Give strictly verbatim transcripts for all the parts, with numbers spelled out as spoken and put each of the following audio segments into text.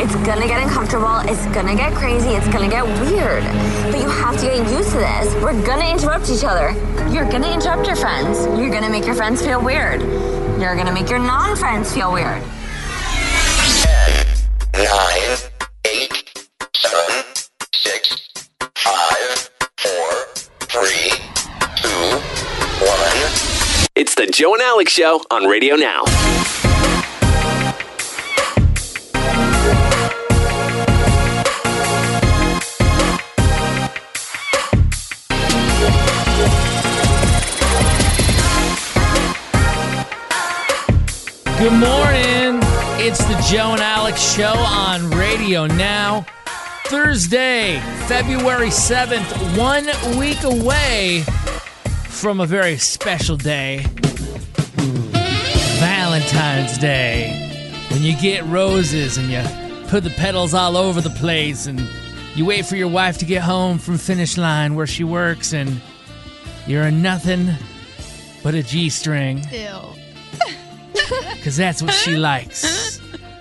It's gonna get uncomfortable. It's gonna get crazy. It's gonna get weird. But you have to get used to this. We're gonna interrupt each other. You're gonna interrupt your friends. You're gonna make your friends feel weird. You're gonna make your non-friends feel weird. ten, nine, eight, seven, six, five, four, three, two, one. It's the Joe and Alex Show on Radio Now. Good morning. It's the Joe and Alex Show on Radio Now. Thursday, February seventh, one week away from a very special day, Valentine's Day, when you get roses and you put the petals all over the place and you wait for your wife to get home from finish line where she works and you're a nothing but a G-string. Ew. Because that's what she likes.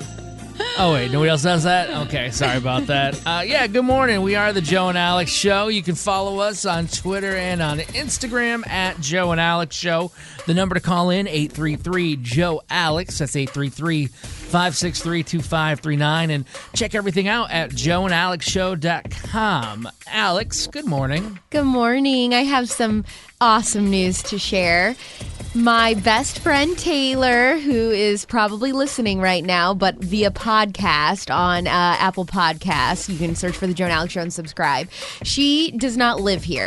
Oh, wait, nobody else does that? Okay, sorry about that. Uh, yeah, good morning. We are the Joe and Alex Show. You can follow us on Twitter and on Instagram at Joe and Alex Show. The number to call in, eight three three, Joe Alex. That's eight three three, five six three, two five three nine. And check everything out at joe and alex show dot com. Alex, good morning. Good morning. I have some awesome news to share. My best friend Taylor, who is probably listening right now, but via podcast on uh, Apple Podcasts, you can search for the Joe and Alex Show and subscribe. She does not live here.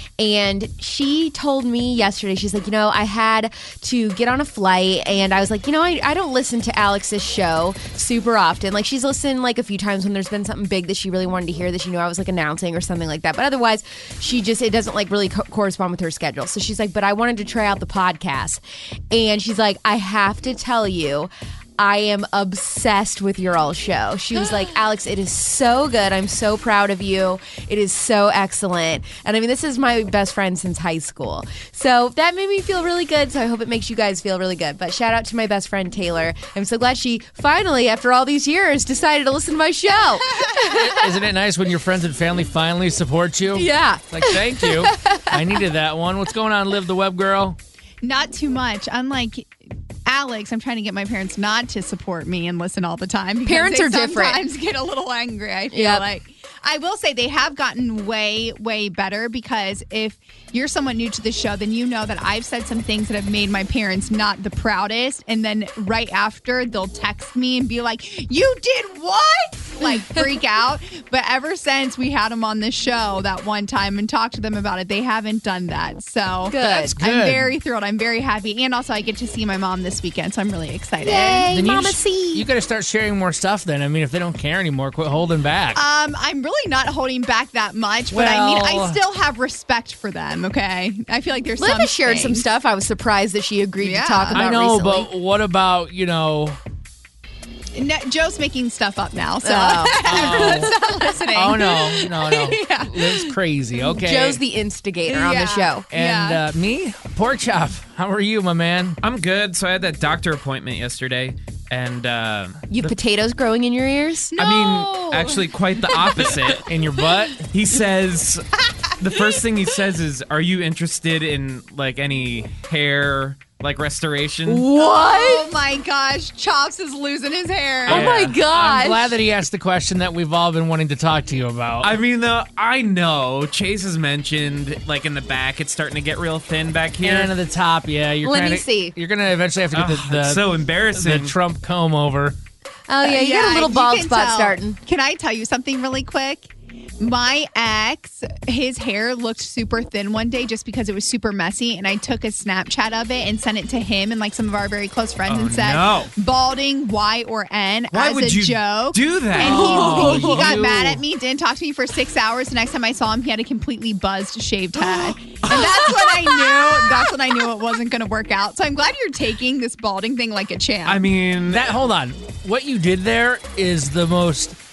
And she told me yesterday, she's like, you know, I had to get on a flight and I was like, you know, I, I don't listen to Alex's show super often. Like she's listened like a few times when there's been something big that she really wanted to hear that she knew I was like announcing or something like that. But otherwise, she just, it doesn't like really co- correspond with her schedule. So she's like, but I wanted to try out the podcast. And she's like, I have to tell you, I am obsessed with your all show. She was like, Alex, it is so good. I'm so proud of you. It is so excellent. And I mean, this is my best friend since high school. So that made me feel really good. So I hope it makes you guys feel really good. But shout out to my best friend, Taylor. I'm so glad she finally, after all these years, decided to listen to my show. Isn't it nice when your friends and family finally support you? Yeah. Like, thank you. I needed that one. What's going on, Liv the Web Girl? Not too much. Unlike Alex, I'm trying to get my parents not to support me and listen all the time. Because Parents they are different. Sometimes get a little angry, I feel Yep. like. I will say they have gotten way, way better because if you're someone new to the show, then you know that I've said some things that have made my parents not the proudest. And then right after, they'll text me and be like, you did what? Like freak out. But ever since we had them on the show that one time and talked to them about it, they haven't done that. So Good. That's good. I'm very thrilled. I'm very happy. And also I get to see my mom this weekend, so I'm really excited. Yay, Then you Mama just- C. You got to start sharing more stuff then. I mean, if they don't care anymore, quit holding back. Um, I'm really not holding back that much, but I mean, Well- I still have respect for them, okay? I feel like there's Liv some has shared some things. stuff. I was surprised that she agreed Yeah. to talk about I know, recently. but what about, you know... No, Joe's making stuff up now, so Oh. everyone's not listening. Oh, no. No, no. Yeah. Liv's crazy. Okay. Joe's the instigator on the Yeah. show. And Yeah. uh, me? Pork chop. How are you, my man? I'm good. So I had that doctor appointment yesterday, and uh, You have potatoes growing in your ears? I mean, actually, quite the opposite. In your butt? He says, the first thing he says is, "Are you interested in like any hair like restoration?" Oh my gosh, Chops is losing his hair. Oh my gosh. I'm glad that he asked the question that we've all been wanting to talk to you about. I mean, though, I know Chase has mentioned, like in the back, it's starting to get real thin back here. and at the top, yeah. You're Let me kinda- see. You're going to eventually have to get Oh, the, the, it's so the embarrassing. Trump comb over. Oh, yeah, you got a little you bald can spot tell. starting. Can I tell you something really quick? My ex, his hair looked super thin one day just because it was super messy, and I took a Snapchat of it and sent it to him and like some of our very close friends Oh, and said, no. balding, Y or N, Why as would a you joke. do that? And he, Oh, he, he got you. mad at me, didn't talk to me for six hours. The next time I saw him, he had a completely buzzed, shaved head. And that's when I knew, that's when I knew it wasn't going to work out. So I'm glad you're taking this balding thing like a champ. I mean, That hold on. What you did there is the most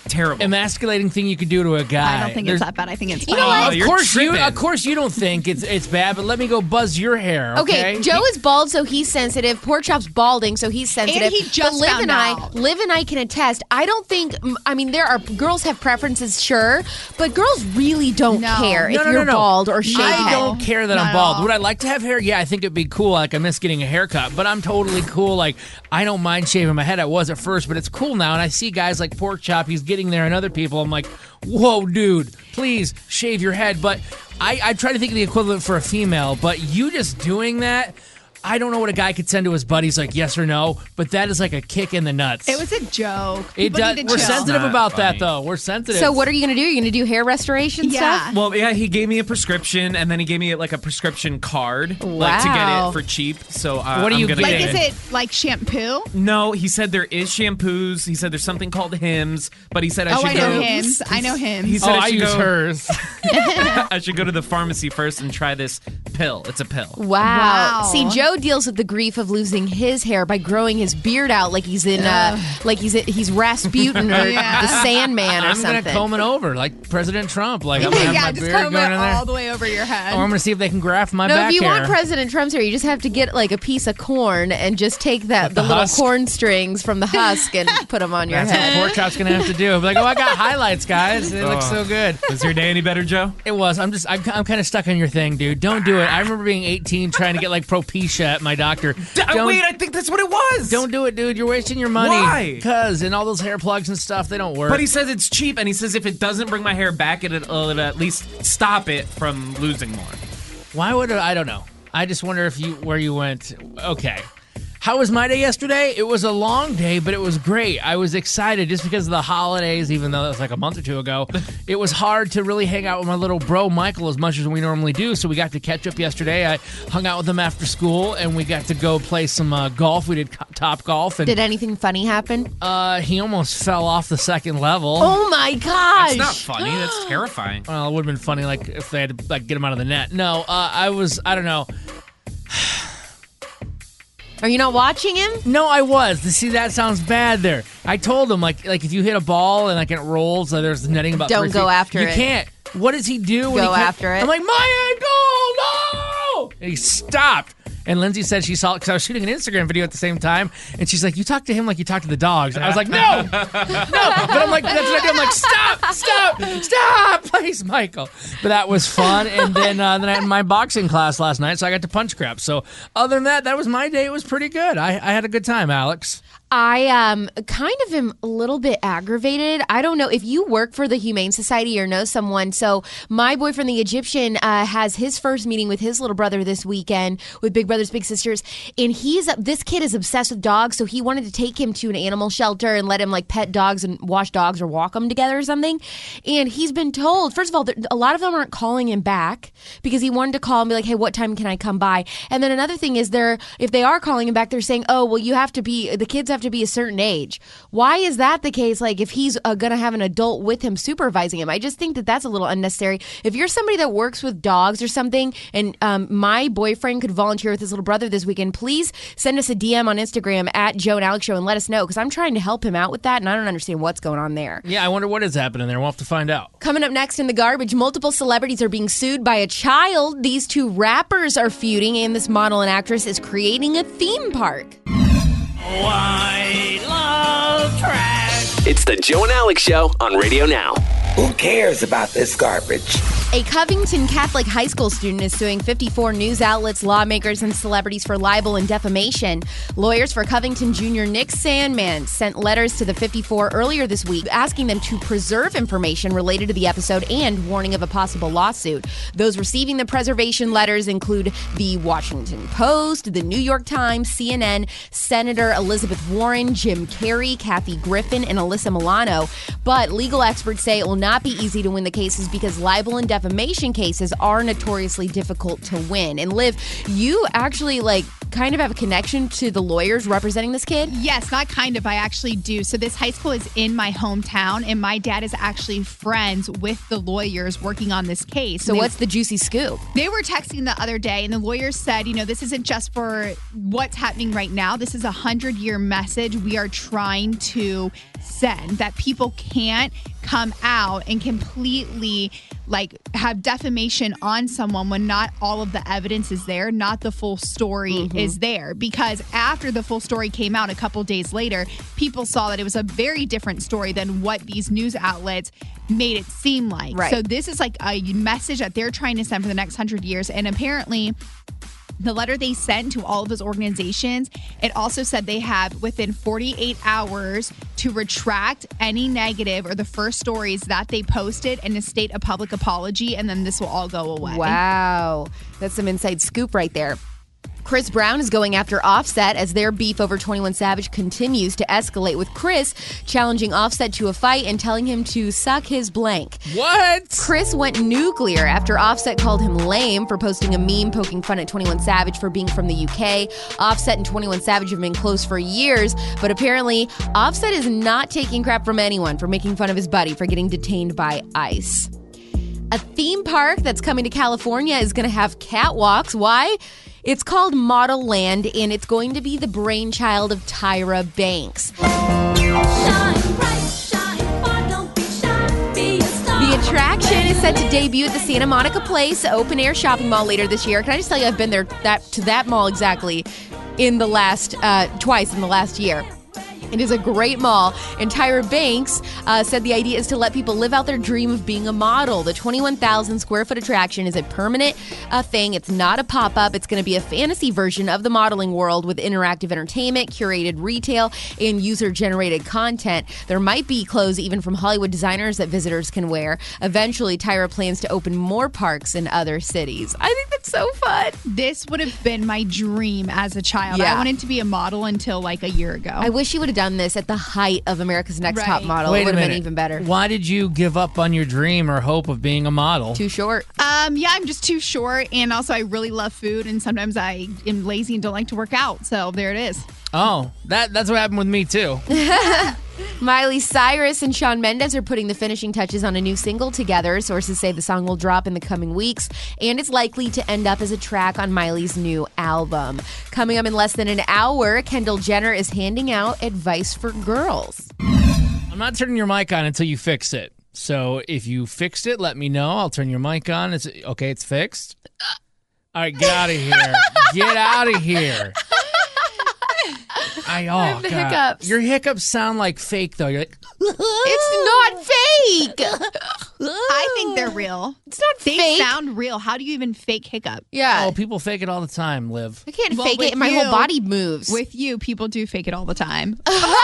terrible. emasculating thing you could do to a guy. I don't think There's- it's that bad. I think it's You funny. know what? Oh, Of you're course you, tripping. of course you don't think it's it's bad, but let me go buzz your hair. Okay, Okay, Joe is bald, so he's sensitive. Pork Chop's balding, so he's sensitive. he just but Liv found and I, out. Liv and I can attest. I don't think. m- I mean, there are girls have preferences, sure, but girls really don't No. care No, if no, you're no, no. bald or shaved. I head. don't care that Not I'm at bald. all. Would I like to have hair? Yeah, I think it'd be cool. Like I miss getting a haircut, but I'm totally cool. Like I don't mind shaving my head. I was at first, but it's cool now. And I see guys like Pork Chop. He's getting there, and other people. I'm like, whoa, dude, please shave your head. But I, I try to think of the equivalent for a female. But you just doing that. I don't know what a guy could send to his buddies, like yes or no, but that is like a kick in the nuts. It was a joke. It People does. need to We're chill. sensitive Not about that, funny. though. We're sensitive. So what are you gonna do? You're gonna do hair restoration Yeah. stuff? Well, yeah, he gave me a prescription, and then he gave me like a prescription card, like to get Wow. it for cheap. So uh, What are I'm you gonna Like, get is it. it like shampoo? No, he said there is shampoos. He said there's something called Hims, but he said I Oh, should I know go. Hims. I know Hims. He said oh, I I should use go. hers. I should go to the pharmacy first and try this pill. It's a pill. Wow. Wow. See, Joe deals with the grief of losing his hair by growing his beard out like he's in, uh, like he's he's Rasputin or Yeah. the Sandman or I'm something. gonna comb it over like President Trump. Like I'm gonna have yeah, my just beard comb going it in there. all the way over your head. Or I'm gonna see if they can graft my No, back if you hair. want President Trump's hair, you just have to get like a piece of corn and just take that What, the, the little husk? corn strings from the husk and put them on your That's head. what Pork Chop's gonna have to do. Be like, oh, I got highlights, guys. It looks so good. Is your day any better, Joe? It was. I'm just. I'm, I'm kind of stuck on your thing, dude. Don't do it. I remember being eighteen trying to get like Propecia at my doctor. Don't, Wait, I think that's what it was. don't do it, dude. You're wasting your money. Why? Because and all those hair plugs and stuff, they don't work. But he says it's cheap, and he says if it doesn't bring my hair back, it'll, it'll at least stop it from losing more. Why would I? I don't know. I just wonder if you where you went. Okay. How was my day yesterday? It was a long day, but it was great. I was excited just because of the holidays, even though it was like a month or two ago. It was hard to really hang out with my little bro, Michael, as much as we normally do. So we got to catch up yesterday. I hung out with him after school, and we got to go play some uh, golf. We did co- top golf, and Did anything funny happen? uh, he almost fell off the second level. Oh my gosh! That's not funny. That's terrifying. Well, it would have been funny, like if they had to like get him out of the net. No, uh, I was. I don't know. Are you not watching him? No, I was. See, that sounds bad there. I told him, like, like if you hit a ball and like it rolls, uh, there's netting about Don't three go feet. after you it. can't. What does he do? when Go he can't- after it. I'm like, my ankle, no! And he stopped. And Lindsay said she saw it because I was shooting an Instagram video at the same time. And she's like, you talk to him like you talk to the dogs. And I was like, no, no. But I'm like, that's what I do. I'm like, stop, stop, stop, please, Michael. But that was fun. And then, uh, then I had my boxing class last night, so I got to punch crap. So other than that, that was my day. It was pretty good. I, I had a good time, Alex. I um kind of am a little bit aggravated. I don't know if you work for the Humane Society or know someone. So my boyfriend, the Egyptian, uh, has his first meeting with his little brother this weekend with Big Brothers Big Sisters, and he's this kid is obsessed with dogs. So he wanted to take him to an animal shelter and let him like pet dogs and wash dogs or walk them together or something. And he's been told, first of all, that a lot of them aren't calling him back because he wanted to call and be like, hey, what time can I come by? And then another thing is they're if they are calling him back, they're saying, oh, well, you have to be the kids have to be a certain age. Why is that the case? Like if he's uh, going to have an adult with him supervising him, I just think that that's a little unnecessary. If you're somebody that works with dogs or something, and um, my boyfriend could volunteer with his little brother this weekend, please send us a D M on Instagram at Joe and Alex Show and let us know because I'm trying to help him out with that and I don't understand what's going on there. Yeah, I wonder what is happening there. We'll have to find out. Coming up next in the garbage, multiple celebrities are being sued by a child. These two rappers are feuding, and this model and actress is creating a theme park. It's the Joe and Alex Show on Radio Now. Who cares about this garbage? A Covington Catholic high school student is suing fifty-four news outlets, lawmakers, and celebrities for libel and defamation. Lawyers for Covington Junior Nick Sandman sent letters to the fifty-four earlier this week asking them to preserve information related to the episode and warning of a possible lawsuit. Those receiving the preservation letters include the Washington Post, the New York Times, C N N, Senator Elizabeth Warren, Jim Carrey, Kathy Griffin, and Alyssa Milano. But legal experts say it will not be easy to win the cases because libel and defamation cases are notoriously difficult to win. And Liv, you actually like kind of have a connection to the lawyers representing this kid? Yes, not kind of. I actually do. So this high school is in my hometown, and my dad is actually friends with the lawyers working on this case. So They- what's the juicy scoop? They were texting the other day, and the lawyers said, you know, this isn't just for what's happening right now. This is a hundred-year message we are trying to send, that people can't come out and completely, like, have defamation on someone when not all of the evidence is there, not the full story Mm-hmm. is there. Because after the full story came out a couple days later, people saw that it was a very different story than what these news outlets made it seem like. Right. So this is like a message that they're trying to send for the next hundred years. And apparently, the letter they sent to all of those organizations, it also said they have within forty-eight hours to retract any negative or the first stories that they posted and to state a public apology, and then this will all go away. Wow. That's some inside scoop right there. Chris Brown is going after Offset as their beef over twenty-one Savage continues to escalate, with Chris challenging Offset to a fight and telling him to suck his blank. What? Chris went nuclear after Offset called him lame for posting a meme poking fun at twenty-one Savage for being from the U K. Offset and twenty-one Savage have been close for years, but apparently Offset is not taking crap from anyone for making fun of his buddy for getting detained by ICE. A theme park that's coming to California is going to have catwalks. Why? It's called Model Land, and it's going to be the brainchild of Tyra Banks. The attraction is set to debut at the Santa Monica Place open air shopping mall later this year. Can I just tell you, I've been there that to that mall exactly in the last uh, twice in the last year. It is a great mall, and Tyra Banks uh, said the idea is to let people live out their dream of being a model. The twenty-one thousand square foot attraction is a permanent uh, thing. It's not a pop-up. It's going to be a fantasy version of the modeling world with interactive entertainment, curated retail, and user-generated content. There might be clothes even from Hollywood designers that visitors can wear. Eventually, Tyra plans to open more parks in other cities. I think that's so fun. This would have been my dream as a child. Yeah. I wanted to be a model until like a year ago. I wish you would have done this at the height of America's Next Right. Top Model. Wait it a would have been minute. even better. Why did you give up on your dream or hope of being a model? Too short. Um, yeah, I'm just too short, and also I really love food, and sometimes I am lazy and don't like to work out. So there it is. Oh, that that's what happened with me too. Miley Cyrus and Shawn Mendes are putting the finishing touches on a new single together. Sources say the song will drop in the coming weeks, and it's likely to end up as a track on Miley's new album. Coming up in less than an hour, Kendall Jenner is handing out advice for girls. I'm not turning your mic on until you fix it. So if you fixed it, let me know. I'll turn your mic on. It's okay. It's fixed. All right, get out of here. Get out of here. I, oh, I have the God. hiccups. Your hiccups sound like fake, though. You're like, It's not fake. I think they're real. It's not They fake. sound real. How do you even fake hiccup? Yeah. oh, people fake it all the time, Liv. I can't Well, fake with it. My you- whole body moves. With you, people do fake it all the time.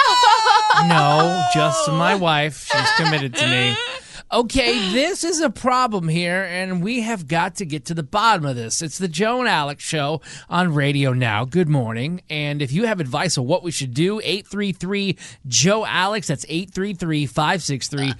No, just my wife. She's committed to me. Okay, this is a problem here, and we have got to get to the bottom of this. It's the Joe and Alex Show on Radio Now. Good morning. And if you have advice on what we should do, eight three three, Joe Alex. That's eight three three, five six three.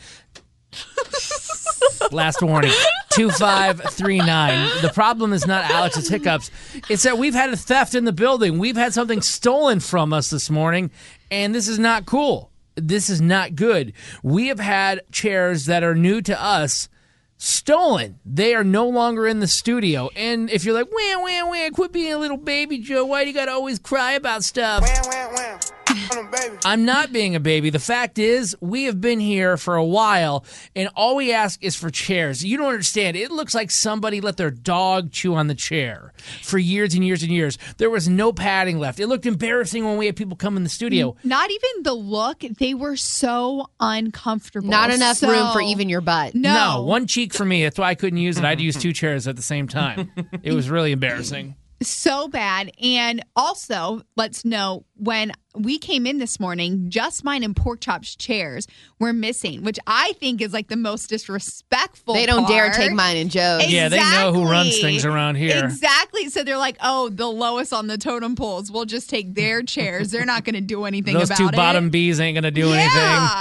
Last warning, two five three nine. The problem is not Alex's hiccups. It's that we've had a theft in the building. We've had something stolen from us this morning, and this is not cool. This is not good. We have had chairs that are new to us stolen. They are no longer in the studio. And if you're like, wah, wah, wah, quit being a little baby, Joe. Why do you got to always cry about stuff? I'm not being a baby. The fact is, we have been here for a while, and all we ask is for chairs. You don't understand. It looks like somebody let their dog chew on the chair for years and years and years. There was no padding left. It looked embarrassing when we had people come in the studio. Not even the look. They were so uncomfortable. Not enough So- room for even your butt. No. No, one cheek for me. That's why I couldn't use it. I had to use two chairs at the same time. It was really embarrassing. So bad. And also, let's know, when we came in this morning, Just Mine and Pork Chop's chairs were missing, which I think is like the most disrespectful They don't dare part. take mine and Joe's. Yeah, they know who runs Exactly. things around here. Exactly. So they're like, oh, the lowest on the totem poles. We'll just take their chairs. They're not going to do anything Those about two it. bottom bees ain't going to do anything. Yeah.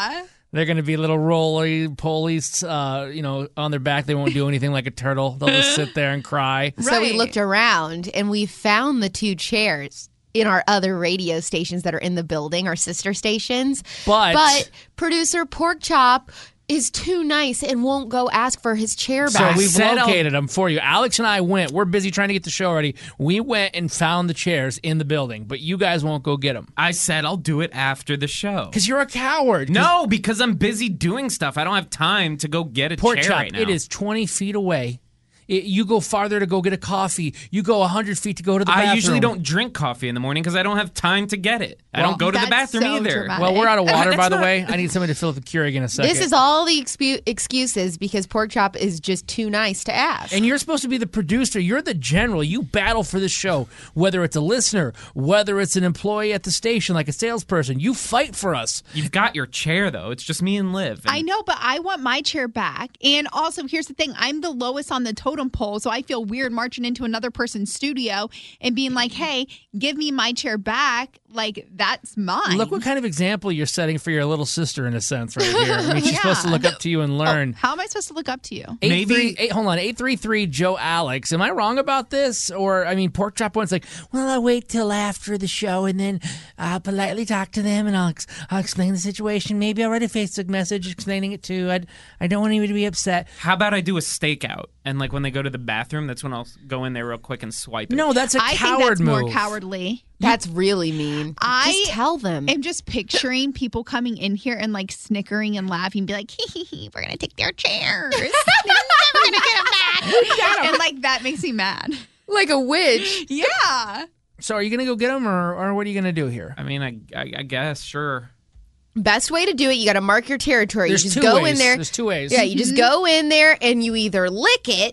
They're going to be little roly-polies, uh, you know, on their back. They won't do anything like a turtle. They'll just sit there and cry. So we Right. looked around and we found the two chairs in our other radio stations that are in the building, our sister stations. But- but producer Pork Chop is too nice and won't go ask for his chair So back. we've said I'll- located them for you. Alex and I went. We're busy trying to get the show ready. We went and found the chairs in the building, but you guys won't go get them. I said I'll do it after the show. Because you're a coward. 'Cause No, because I'm busy doing stuff. I don't have time to go get a Pork chair chop, right now. it is twenty feet away. It, you go farther to go get a coffee. You go one hundred feet to go to the bathroom. I usually don't drink coffee in the morning because I don't have time to get it. I Well, don't go to the that's bathroom so either. dramatic. Well, we're out of water, That's by the not- way. I need somebody to fill up the Keurig in a second. This is all the expu- excuses because Pork Chop is just too nice to ask. And you're supposed to be the producer. You're the general. You battle for this show, whether it's a listener, whether it's an employee at the station, like a salesperson. You fight for us. You've got your chair, though. It's just me and Liv. And I know, but I want my chair back. And also, here's the thing. I'm the lowest on the totem pole, so I feel weird marching into another person's studio and being like, hey, give me my chair back. Like, that's mine. Look what kind of example you're setting for your little sister, in a sense, right here. I mean, she's Yeah. supposed to look up to you and learn. How am I supposed to look up to you? Eight Maybe- three, eight, hold on, eight three three Joe Alex. Am I wrong about this? Or, I mean, Pork Chop one's like, well, I'll wait till after the show and then I'll politely talk to them and I'll, ex- I'll explain the situation. Maybe I'll write a Facebook message explaining it too. I'd, I don't want anybody to be upset. How about I do a stakeout? And, like, when they go to the bathroom, that's when I'll go in there real quick and swipe it. No, that's a I coward think that's move. more cowardly. That's really mean. I just tell them. I'm just picturing people coming in here and like snickering and laughing, be like, hee hee hee, we're gonna take their chairs. We're gonna get them back. And like that makes me mad. Like a witch. Yeah. So are you going to go get them or, or what are you going to do here? I mean, I, I, I guess, sure. Best way to do it, you got to mark your territory. There's you just two go ways. in there. There's two ways. Yeah, you just go in there and you either lick it.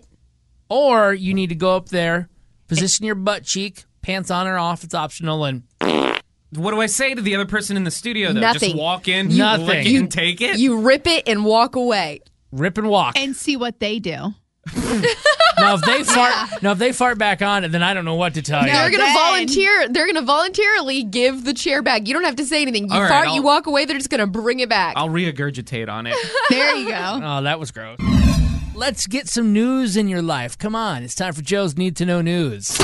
Or you need to go up there, position your butt cheek, pants on or off, it's optional, and What do I say to the other person in the studio, though? Nothing. Just walk in, You- lick Nothing. it, You- and take it? You rip it and walk away. rip and walk. And see what they do. Now if they fart now if they fart back on it, then I don't know what to tell you. They're gonna then- volunteer. They're gonna voluntarily give the chair back. You don't have to say anything. You All right, fart, I'll- you walk away. They're just gonna bring it back. I'll regurgitate on it. There you go. Oh, that was gross. Let's get some news in your life. Come on, it's time for Joe's Need to Know News.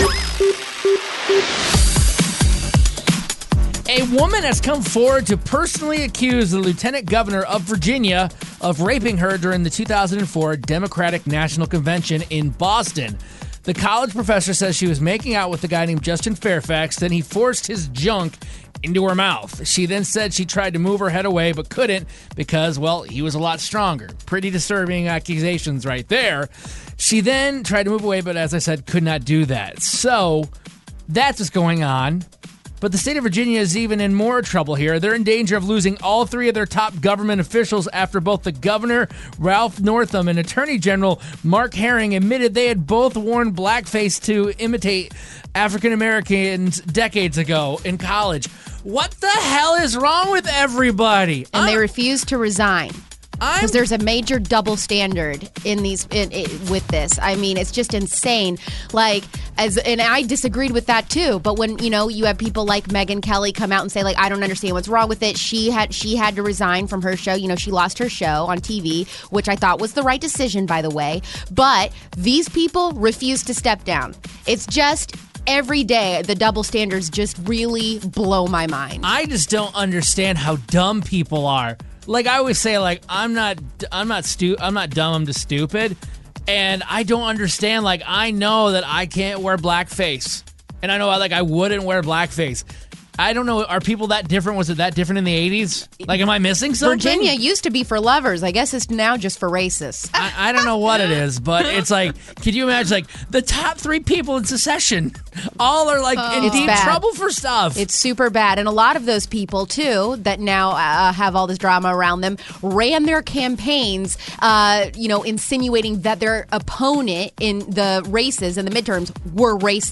A woman has come forward to personally accuse the lieutenant governor of Virginia of raping her during the two thousand four Democratic National Convention in Boston. The college professor says she was making out with a guy named Justin Fairfax, then he forced his junk into her mouth. She then said she tried to move her head away but couldn't because, well, he was a lot stronger. Pretty disturbing accusations right there. She then tried to move away, but as I said, could not do that. So that's what's going on. But the state of Virginia is even in more trouble here. They're in danger of losing all three of their top government officials after both the governor, Ralph Northam, and Attorney General Mark Herring admitted they had both worn blackface to imitate African Americans decades ago in college. What the hell is wrong with everybody? and they I'm- refuse to resign. I'm Because there's a major double standard in these in, in, with this. I mean, it's just insane. Like, as and I disagreed with that too. But when you know you have people like Megyn Kelly come out and say like, I don't understand what's wrong with it. She had she had to resign from her show. You know, she lost her show on T V, which I thought was the right decision, by the way. But these people refuse to step down. It's just. Every day, the double standards just really blow my mind. I just don't understand how dumb people are. Like I always say, like I'm not, I'm not stu, I'm not dumb. I'm just stupid, and I don't understand. Like I know that I can't wear blackface, and I know like I wouldn't wear blackface. I don't know. Are people that different? Was it that different in the eighties? Like, am I missing something? Virginia used to be for lovers. I guess it's now just for racists. I, I don't know what it is, but it's like, could you imagine like the top three people in secession all are like in It's deep bad. trouble for stuff? It's super bad. And a lot of those people, too, that now uh, have all this drama around them, ran their campaigns, uh, you know, insinuating that their opponent in the races and the midterms were racist.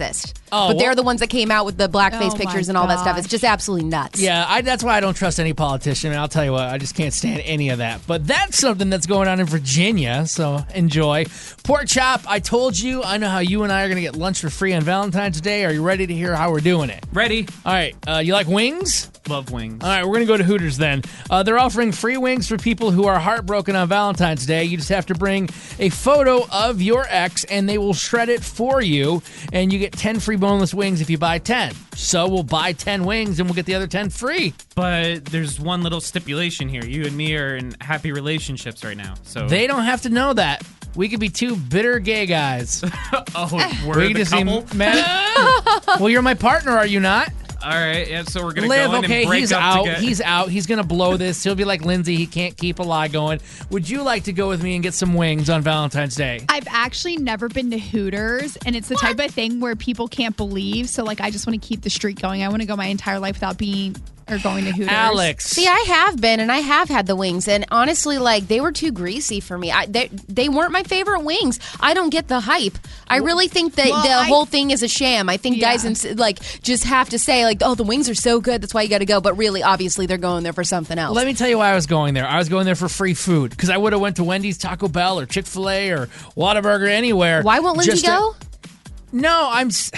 Oh, but they're well- the ones that came out with the blackface Oh, pictures my and all that stuff. gosh. It's just absolutely nuts. Yeah, I, that's why I don't trust any politician. And I'll tell you what, I just can't stand any of that. But that's something that's going on in Virginia, so enjoy. Pork chop, I told you, I know how you and I are going to get lunch for free on Valentine's Day. Are you ready to hear how we're doing it? Ready? All right, uh, you like wings? Love wings. All right, we're going to go to Hooters then. Uh, they're offering free wings for people who are heartbroken on Valentine's Day. You just have to bring a photo of your ex, and they will shred it for you, and you get ten free boneless wings if you buy ten. So we'll buy ten wings, and we'll get the other ten free. But there's one little stipulation here. You and me are in happy relationships right now. So They don't have to know that. We could be two bitter gay guys. oh, we're we the could just couple? be mad. Well, you're my partner, are you not? All right, yeah. So we're gonna Liv, go in okay, and break he's up out. together. He's out. He's gonna blow this. He'll be like Lindsay. He can't keep a lie going. Would you like to go with me and get some wings on Valentine's Day? I've actually never been to Hooters, and it's the type of thing where people can't believe. So, like, I just want to keep the streak going. I want to go my entire life without being or going to Hooters. Alex. See, I have been, and I have had the wings, and honestly, like, they were too greasy for me. I, they, they weren't my favorite wings. I don't get the hype. I really think that Well, the I- whole thing is a sham. I think Yeah. guys, ins- like, just have to say, like, oh, the wings are so good, that's why you got to go. But really, obviously, they're going there for something else. Let me tell you why I was going there. I was going there for free food because I would have went to Wendy's, Taco Bell, or Chick-fil-A, or Whataburger, anywhere. Why won't Lindsay just to- go? No, I'm. s-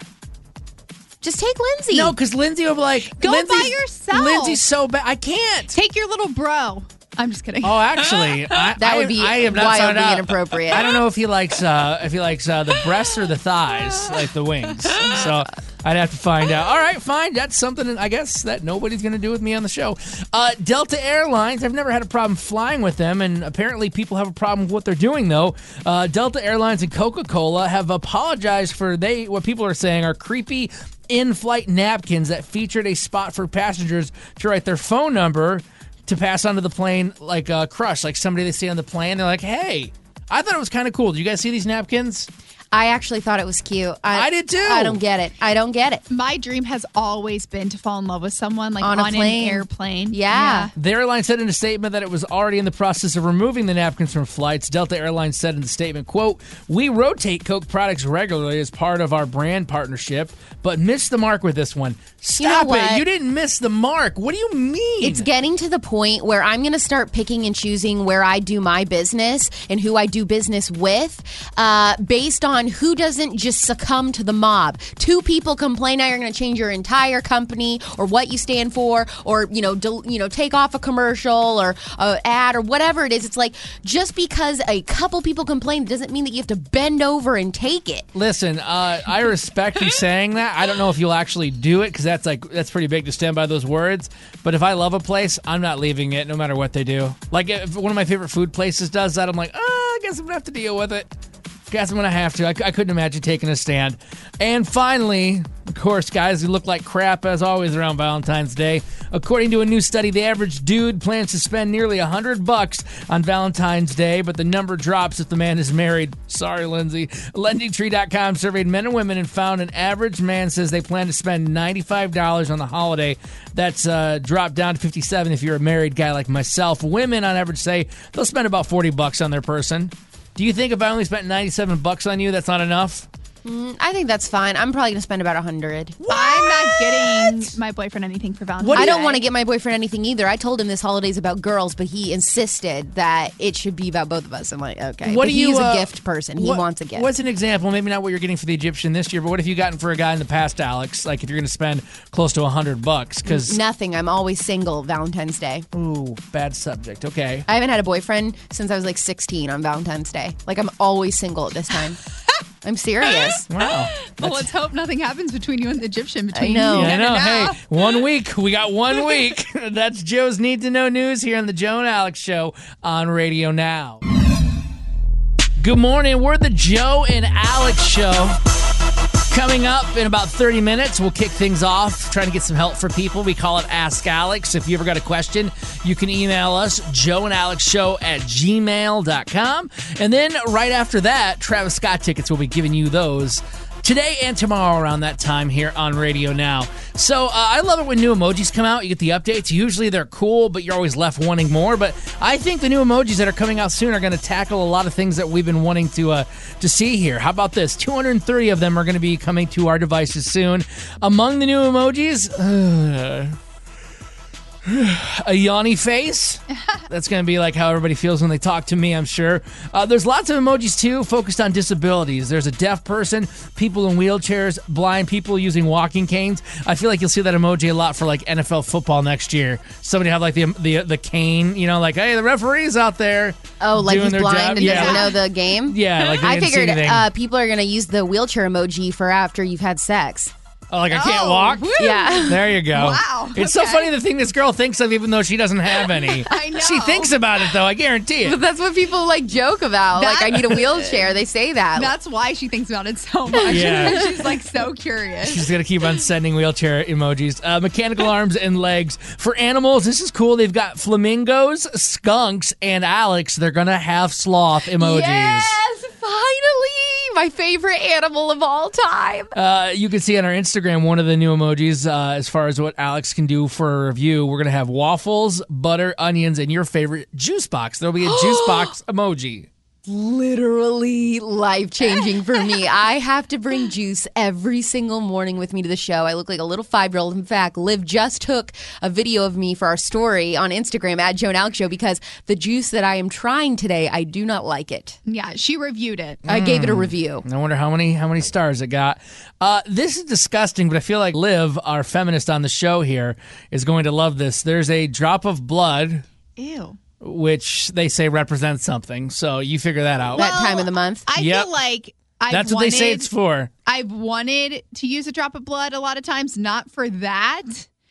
Just take Lindsay. No, because Lindsay will be like, Go by Lindsay's- yourself. Lindsay's so bad. I can't. Take your little bro. I'm just kidding. Oh, actually, I, That I, would be I have not wildly found out. inappropriate. I don't know if he likes uh, if he likes uh, the breasts or the thighs, like the wings. So I'd have to find out. All right, fine. That's something I guess that nobody's going to do with me on the show. Uh, Delta Airlines. I've never had a problem flying with them, and apparently people have a problem with what they're doing though. Uh, Delta Airlines and Coca-Cola have apologized for they what people are saying are creepy in-flight napkins that featured a spot for passengers to write their phone number to pass onto the plane like a crush, like somebody they see on the plane. They're like, hey, I thought it was kind of cool. Did you guys see these napkins? I actually thought it was cute. I did too. I don't get it. I don't get it. My dream has always been to fall in love with someone, like On on, a plane. an airplane. Yeah. The airline said in a statement that it was already in the process of removing the napkins from flights. Delta Airlines said in the statement, quote, we rotate Coke products regularly as part of our brand partnership, but missed the mark with this one. Stop know it. what? You didn't miss the mark. What do you mean? It's getting to the point where I'm going to start picking and choosing where I do my business and who I do business with uh, based on who doesn't just succumb to the mob. Two people complain, now you're going to change your entire company or what you stand for, or you know, del- you know, take off a commercial or a ad or whatever it is. It's like just because a couple people complain doesn't mean that you have to bend over and take it. Listen, uh, I respect you saying that. I don't know if you'll actually do it because that's like that's pretty big to stand by those words. But if I love a place, I'm not leaving it no matter what they do. Like if one of my favorite food places does that, I'm like, oh, I guess I'm gonna have to deal with it. Guess I'm gonna have to. I, I couldn't imagine taking a stand. And finally, of course, guys who look like crap as always around Valentine's Day. According to a new study, the average dude plans to spend nearly a hundred bucks on Valentine's Day, but the number drops if the man is married. Sorry, Lindsay. Lending Tree dot com surveyed men and women and found an average man says they plan to spend ninety-five dollars on the holiday. That's uh, dropped down to fifty-seven dollars if you're a married guy like myself. Women, on average, say they'll spend about forty bucks on their person. Do you think if I only spent ninety-seven bucks on you, that's not enough? I think that's fine. I'm probably going to spend about a hundred. I'm not getting my boyfriend anything for Valentine's I don't Day. want to get my boyfriend anything either. I told him this holiday's about girls, but he insisted that it should be about both of us. I'm like, okay. What but do you, he's uh, a gift person. He what- wants a gift. What's an example? Maybe not what you're getting for the Egyptian this year, but what have you gotten for a guy in the past, Alex? Like if you're going to spend close to a hundred bucks, because Nothing. I'm always single Valentine's Day. ooh, bad subject. Okay. I haven't had a boyfriend since I was like sixteen on Valentine's Day. Like I'm always single at this time. I'm serious. Wow. Well, let's hope nothing happens between you and the Egyptian. Between know. you I and know. now. Hey, one week. We got one week. That's Joe's Need to Know News here on the Joe and Alex Show on Radio Now. Good morning. We're the Joe and Alex Show. Coming up in about thirty minutes, we'll kick things off, trying to get some help for people. We call it Ask Alex. If you ever got a question, you can email us, joe and alex show at gmail dot com. And then right after that, Travis Scott tickets, we'll be giving you those today and tomorrow around that time here on Radio Now. So uh, I love it when new emojis come out. You get the updates. Usually they're cool, but you're always left wanting more. But I think the new emojis that are coming out soon are going to tackle a lot of things that we've been wanting to uh, to see here. How about this? two hundred thirty of them are going to be coming to our devices soon. Among the new emojis, uh, a yawny face. That's going to be like how everybody feels when they talk to me, I'm sure. Uh, there's lots of emojis, too, focused on disabilities. There's a deaf person, people in wheelchairs, blind people using walking canes. I feel like you'll see that emoji a lot for, like, N F L football next year. Somebody have, like, the the the cane, you know, like, hey, the referee's out there. Oh, like doing he's their blind job. and Yeah. doesn't know the game? Yeah, like they I didn't see figured anything. uh, people are going to use the wheelchair emoji for after you've had sex. Oh, like I can't Oh, walk? woo. Yeah. There you go. Wow, It's so okay. funny the thing this girl thinks of even though she doesn't have any. I know. She thinks about it, though. I guarantee it. But that's what people like joke about. That- like, I need a wheelchair. They say that. That's why she thinks about it so much. Yeah. She's like so curious. She's going to keep on sending wheelchair emojis. Uh, mechanical arms and legs. For animals, this is cool. They've got flamingos, skunks, and Alex. They're going to have sloth emojis. Yes, finally! My favorite animal of all time. Uh, you can see on our Instagram one of the new emojis uh, as far as what Alex can do for a review. We're going to have waffles, butter, onions, and your favorite juice box. There'll be a juice box emoji. Literally life-changing for me. I have to bring juice every single morning with me to the show. I look like a little five-year-old. In fact, Liv just took a video of me for our story on Instagram at Joe and Alex Show because the juice that I am trying today, I do not like it. Yeah, she reviewed it. I gave it a review. I wonder how many how many stars it got. Uh, this is disgusting, but I feel like Liv, our feminist on the show here, is going to love this. There's a drop of blood, Ew. which they say represents something. So you figure that out. That time of the month. I Yep. feel like I've That's what wanted, they say it's for. I've wanted to use a drop of blood a lot of times, not for that,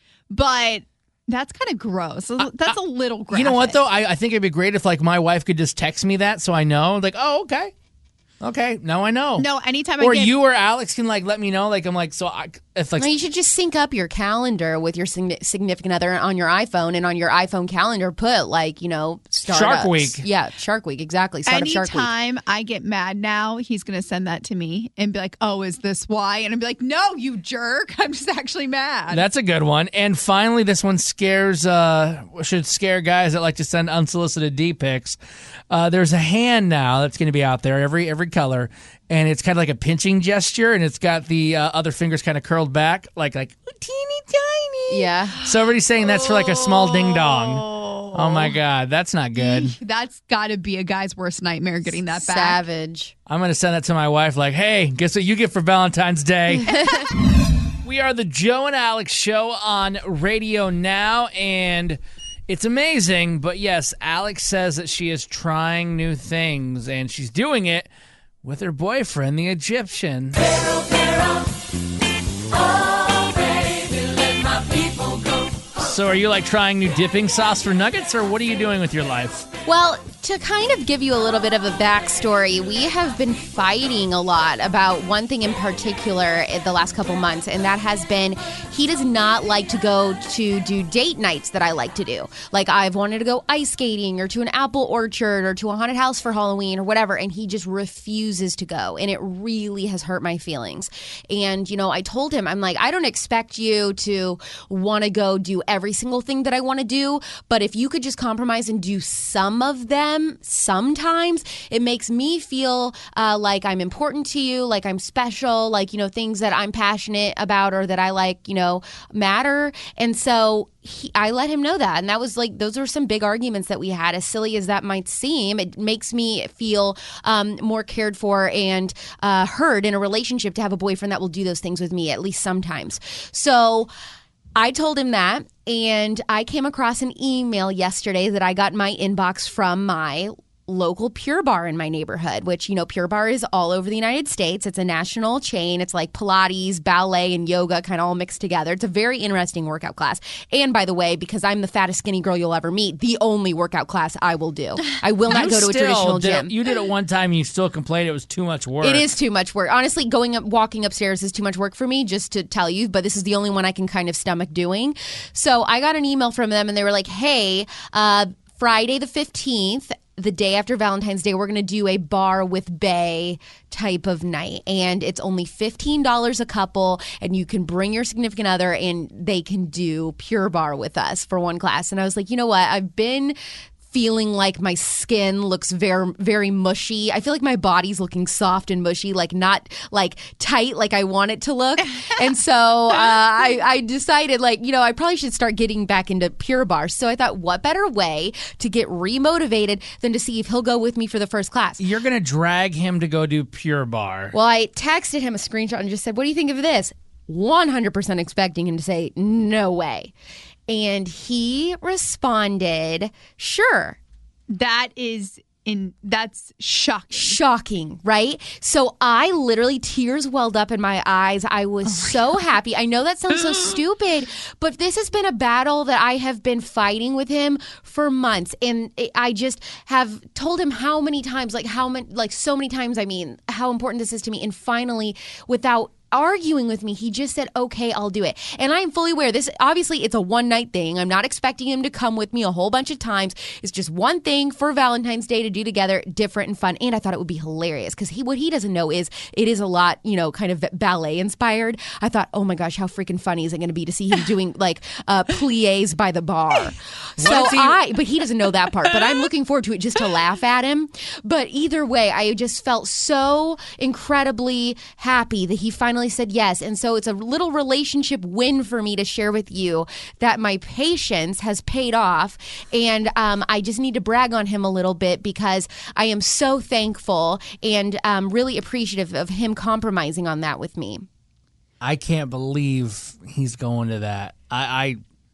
but that's kind of gross. That's a little graphic. You know what, though? I, I think it'd be great if, like, my wife could just text me that so I know. Like, oh, okay. Okay, now I know. No, anytime Or I get you or Alex can, like, let me know. Like, I'm like, so I, if, like, No, you should just sync up your calendar with your sign- significant other on your iPhone, and on your iPhone calendar put like, you know, Shark startups. Week. Yeah, Shark Week, exactly. Start of Shark Week. anytime I get mad now, he's going to send that to me and be like, oh, is this why? And I'd be like, no, you jerk. I'm just actually mad. that's a good one. And finally, this one scares, uh, should scare guys that like to send unsolicited D pics. Uh, there's a hand now that's going to be out there, every every color, and it's kind of like a pinching gesture, and it's got the uh, other fingers kind of curled back, like like teeny tiny. Yeah. So everybody's saying that's for like a small ding dong. Oh my God, that's not good. That's got to be a guy's worst nightmare getting that back. Savage. I'm going to send that to my wife like, hey, guess what you get for Valentine's Day? We are the Joe and Alex Show on Radio Now, and it's amazing. But yes, Alex says that she is trying new things, and she's doing it with her boyfriend, the Egyptian. So are you like trying new dipping sauce for nuggets, or what are you doing with your life? Well, to kind of give you a little bit of a backstory, we have been fighting a lot about one thing in particular in the last couple months, and that has been he does not like to go to do date nights that I like to do. Like, I've wanted to go ice skating or to an apple orchard or to a haunted house for Halloween or whatever, and he just refuses to go, and it really has hurt my feelings. And, you know, I told him, I'm like, I don't expect you to want to go do every single thing that I want to do, but if you could just compromise and do some of them sometimes, it makes me feel uh, like I'm important to you, like I'm special, like, you know, things that I'm passionate about or that I like, you know, matter. And so he, I let him know that. And that was like, those are some big arguments that we had. As silly as that might seem, it makes me feel um, more cared for and uh, heard in a relationship to have a boyfriend that will do those things with me, at least sometimes. So I told him that, and I came across an email yesterday that I got in my inbox from my local Pure Barre in my neighborhood, which, you know, Pure Barre is all over the United States. It's a national chain. It's like Pilates, ballet, and yoga kind of all mixed together. It's a very interesting workout class. And by the way, because I'm the fattest skinny girl you'll ever meet, the only workout class I will do. I will not You go to a still traditional did- gym. You did it one time and you still complained it was too much work. It is too much work. Honestly, going up, walking upstairs is too much work for me, just to tell you, but this is the only one I can kind of stomach doing. So I got an email from them and they were like, hey, uh, Friday the fifteenth, the day after Valentine's Day, we're going to do a bar with bae type of night. And it's only fifteen dollars a couple, and you can bring your significant other and they can do Pure Barre with us for one class. And I was like, you know what? I've been feeling like my skin looks very, very mushy. I feel like my body's looking soft and mushy, like not like tight like I want it to look. And so uh, I, I decided, like, you know, I probably should start getting back into Pure Barre. So I thought, what better way to get remotivated than to see if he'll go with me for the first class? You're going to drag him to go do Pure Barre. Well, I texted him a screenshot and just said, what do you think of this? one hundred percent expecting him to say, no way. And he responded, sure. That is in that's shocking. Shocking, right? So I literally, tears welled up in my eyes. I was oh so God. happy. I know that sounds so stupid, but this has been a battle that I have been fighting with him for months. And I just have told him how many times, like how many, like so many times, I mean, how important this is to me. And finally, without arguing with me, he just said, okay, I'll do it. And I am fully aware this, obviously it's a one night thing. I'm not expecting him to come with me a whole bunch of times. It's just one thing for Valentine's Day to do together, different and fun. And I thought it would be hilarious because he, what he doesn't know is it is a lot, you know, kind of ballet inspired. I thought, oh my gosh, how freaking funny is it going to be to see him doing like uh, plies by the bar. So he- I, but he doesn't know that part, but I'm looking forward to it just to laugh at him. But either way, I just felt so incredibly happy that he finally said yes. And so it's a little relationship win for me to share with you that my patience has paid off. And um, I just need to brag on him a little bit because I am so thankful and um, really appreciative of him compromising on that with me. I can't believe he's going to that. I, I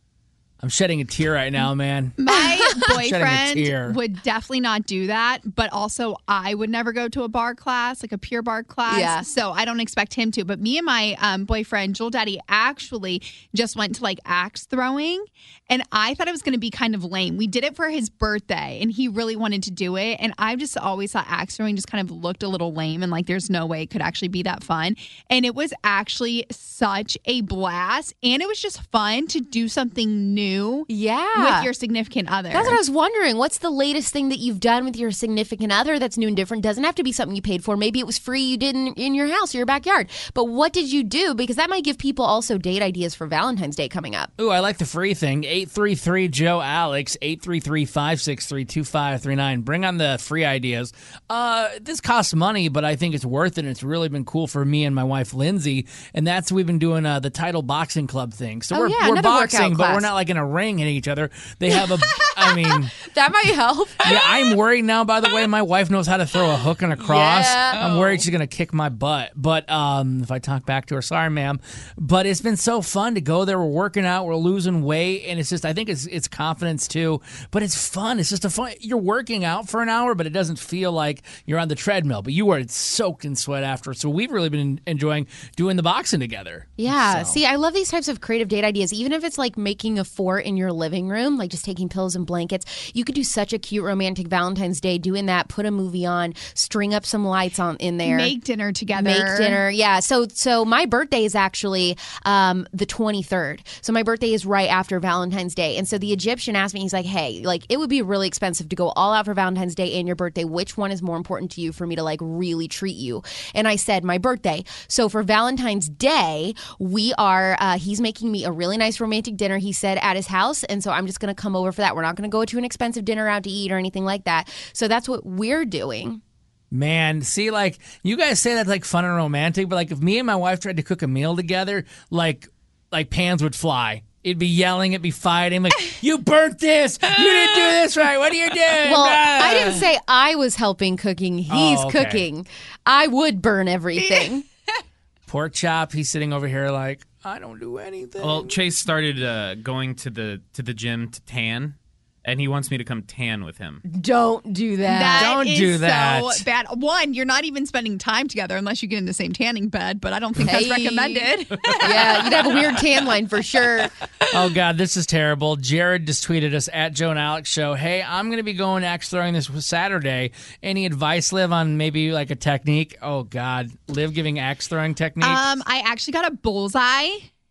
I'm shedding a tear right now, man. My boyfriend would definitely not do that, but also I would never go to a bar class, like a Pure Barre class. Yeah. So I don't expect him to. But me and my um, boyfriend, Joel Daddy, actually just went to like axe throwing, and I thought it was going to be kind of lame. We did it for his birthday, and he really wanted to do it. And I just always thought axe throwing just kind of looked a little lame, and like there's no way it could actually be that fun. And it was actually such a blast, and it was just fun to do something new. Yeah. With your significant other. That's what I was wondering. What's the latest thing that you've done with your significant other that's new and different? Doesn't have to be something you paid for. Maybe it was free you did in, in your house or your backyard. But what did you do? Because that might give people also date ideas for Valentine's Day coming up. Ooh, I like the free thing. eight three three, Joe Alex, eight three three, five six three, two five three nine. Bring on the free ideas. Uh, this costs money, but I think it's worth it. And it's really been cool for me and my wife, Lindsay. And that's, we've been doing uh, the Title Boxing Club thing. So oh, we're, yeah, we're boxing, but class. we're not like in a ring hitting each other. They have a, I mean. That might help. Yeah, I'm worried now, by the way. My wife knows how to throw a hook and a cross. Yeah. I'm worried she's going to kick my butt. But um, if I talk back to her, sorry, ma'am. But it's been so fun to go there. We're working out. We're losing weight. And it's just, I think it's it's confidence too. But it's fun. It's just a fun, you're working out for an hour, but it doesn't feel like you're on the treadmill. But you are soaked in sweat after. So we've really been enjoying doing the boxing together. Yeah. So. See, I love these types of creative date ideas. Even if it's like making a fort in your living room, like just taking pillows and blankets. You could do such a cute romantic Valentine's Day doing that. Put a movie on, string up some lights on in there. Make dinner together. Make dinner. Yeah. So so my birthday is actually um, the twenty-third. So my birthday is right after Valentine's Day. And so the Egyptian asked me, he's like, hey, like it would be really expensive to go all out for Valentine's Day and your birthday. Which one is more important to you for me to like really treat you? And I said my birthday. So for Valentine's Day, we are, uh, he's making me a really nice romantic dinner, he said, at his house. And so I'm just going to come over for that. We're not going to go to an expensive dinner out to eat or anything like that. So that's what we're doing. Man, see, like, you guys say that's, like, fun and romantic, but, like, if me and my wife tried to cook a meal together, like, like pans would fly. It'd be yelling, it'd be fighting, like, you burnt this! You didn't do this right! What are you doing? Well, ah. I didn't say I was helping cooking. He's oh, okay. cooking. I would burn everything. Pork chop, he's sitting over here like, I don't do anything. Well, Chase started uh, going to the to the gym to tan, and he wants me to come tan with him. Don't do that. That Don't is do that. so bad. One, you're not even spending time together unless you get in the same tanning bed, but I don't think Hey. that's recommended. Yeah, you'd have a weird tan line for sure. Oh, God, this is terrible. Jared just tweeted us at Joe and Alex Show, hey, I'm going to be going axe throwing this Saturday. Any advice, Liv, on maybe like a technique? Oh, God. Liv giving axe throwing technique? Um, I actually got a bullseye.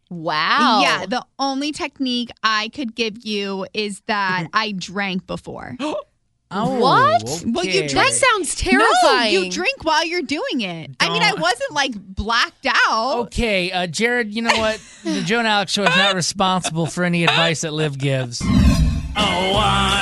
Wow. Yeah, the only technique I could give you is that I drank before. Oh, What? Okay. Well, you That drink- sounds No, terrifying. you drink while you're doing it. I mean, I Don't. wasn't like blacked out. Okay, uh, Jared, you know what? The Joe and Alex Show is not responsible for any advice that Liv gives. Oh,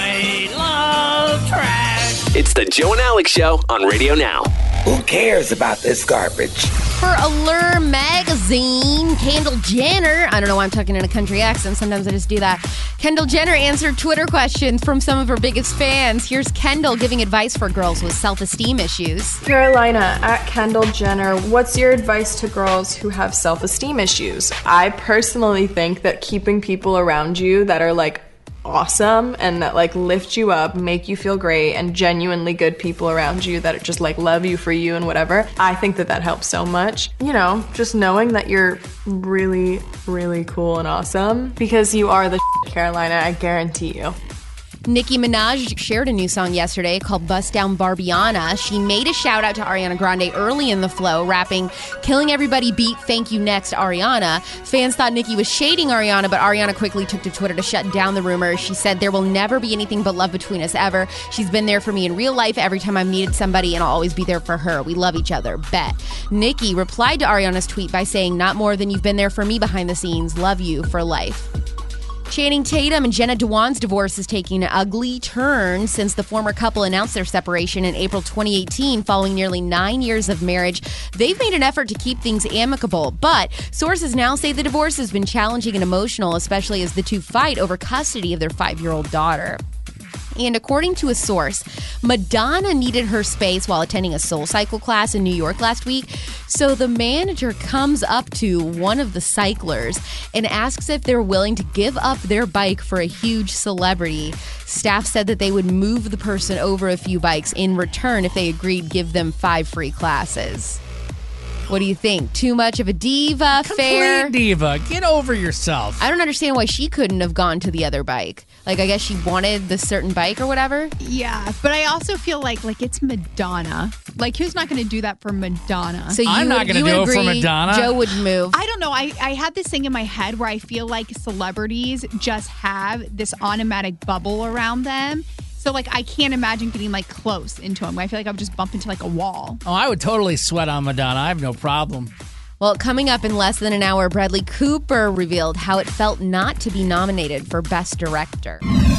I love trash. It's the Joe and Alex Show on Radio Now. Who cares about this garbage? For Allure Magazine, Kendall Jenner, I don't know why I'm talking in a country accent, sometimes I just do that. Kendall Jenner answered Twitter questions from some of her biggest fans. Here's Kendall giving advice for girls with self-esteem issues. Carolina, at Kendall Jenner, what's your advice to girls who have self-esteem issues? I personally think that keeping people around you that are like awesome and that like lift you up, make you feel great, and genuinely good people around you that just like love you for you and whatever, I think that that helps so much. You know, just knowing that you're really, really cool and awesome because you are the shit, Carolina, I guarantee you. Nicki Minaj shared a new song yesterday called Bust Down Barbiana. She made a shout out to Ariana Grande early in the flow, rapping, "Killing everybody beat, thank you next, Ariana." Fans thought Nicki was shading Ariana, but Ariana quickly took to Twitter to shut down the rumor. She said, "There will never be anything but love between us ever. She's been there for me in real life every time I've needed somebody, and I'll always be there for her. We love each other, bet." Nicki replied to Ariana's tweet by saying, "Not more than you've been there for me behind the scenes. Love you for life." Channing Tatum and Jenna Dewan's divorce is taking an ugly turn since the former couple announced their separation in April twenty eighteen following nearly nine years of marriage. They've made an effort to keep things amicable, but sources now say the divorce has been challenging and emotional, especially as the two fight over custody of their five-year-old daughter. And according to a source, Madonna needed her space while attending a Soul Cycle class in New York last week. So the manager comes up to one of the cyclers and asks if they're willing to give up their bike for a huge celebrity. Staff said that they would move the person over a few bikes in return if they agreed to give them five free classes. What do you think? Too much of a diva? Fair? Complete diva. Get over yourself. I don't understand why she couldn't have gone to the other bike. Like, I guess she wanted the certain bike or whatever. Yeah, but I also feel like like it's Madonna. Like, who's not going to do that for Madonna? So you I'm not would- gonna you do would it for agree Madonna. Joe would move. I don't know. I, I had this thing in my head where I feel like celebrities just have this automatic bubble around them. So, like, I can't imagine getting, like, close into them. I feel like I would just bump into, like, a wall. Oh, I would totally sweat on Madonna. I have no problem. Well, coming up in less than an hour, Bradley Cooper revealed how it felt not to be nominated for Best Director.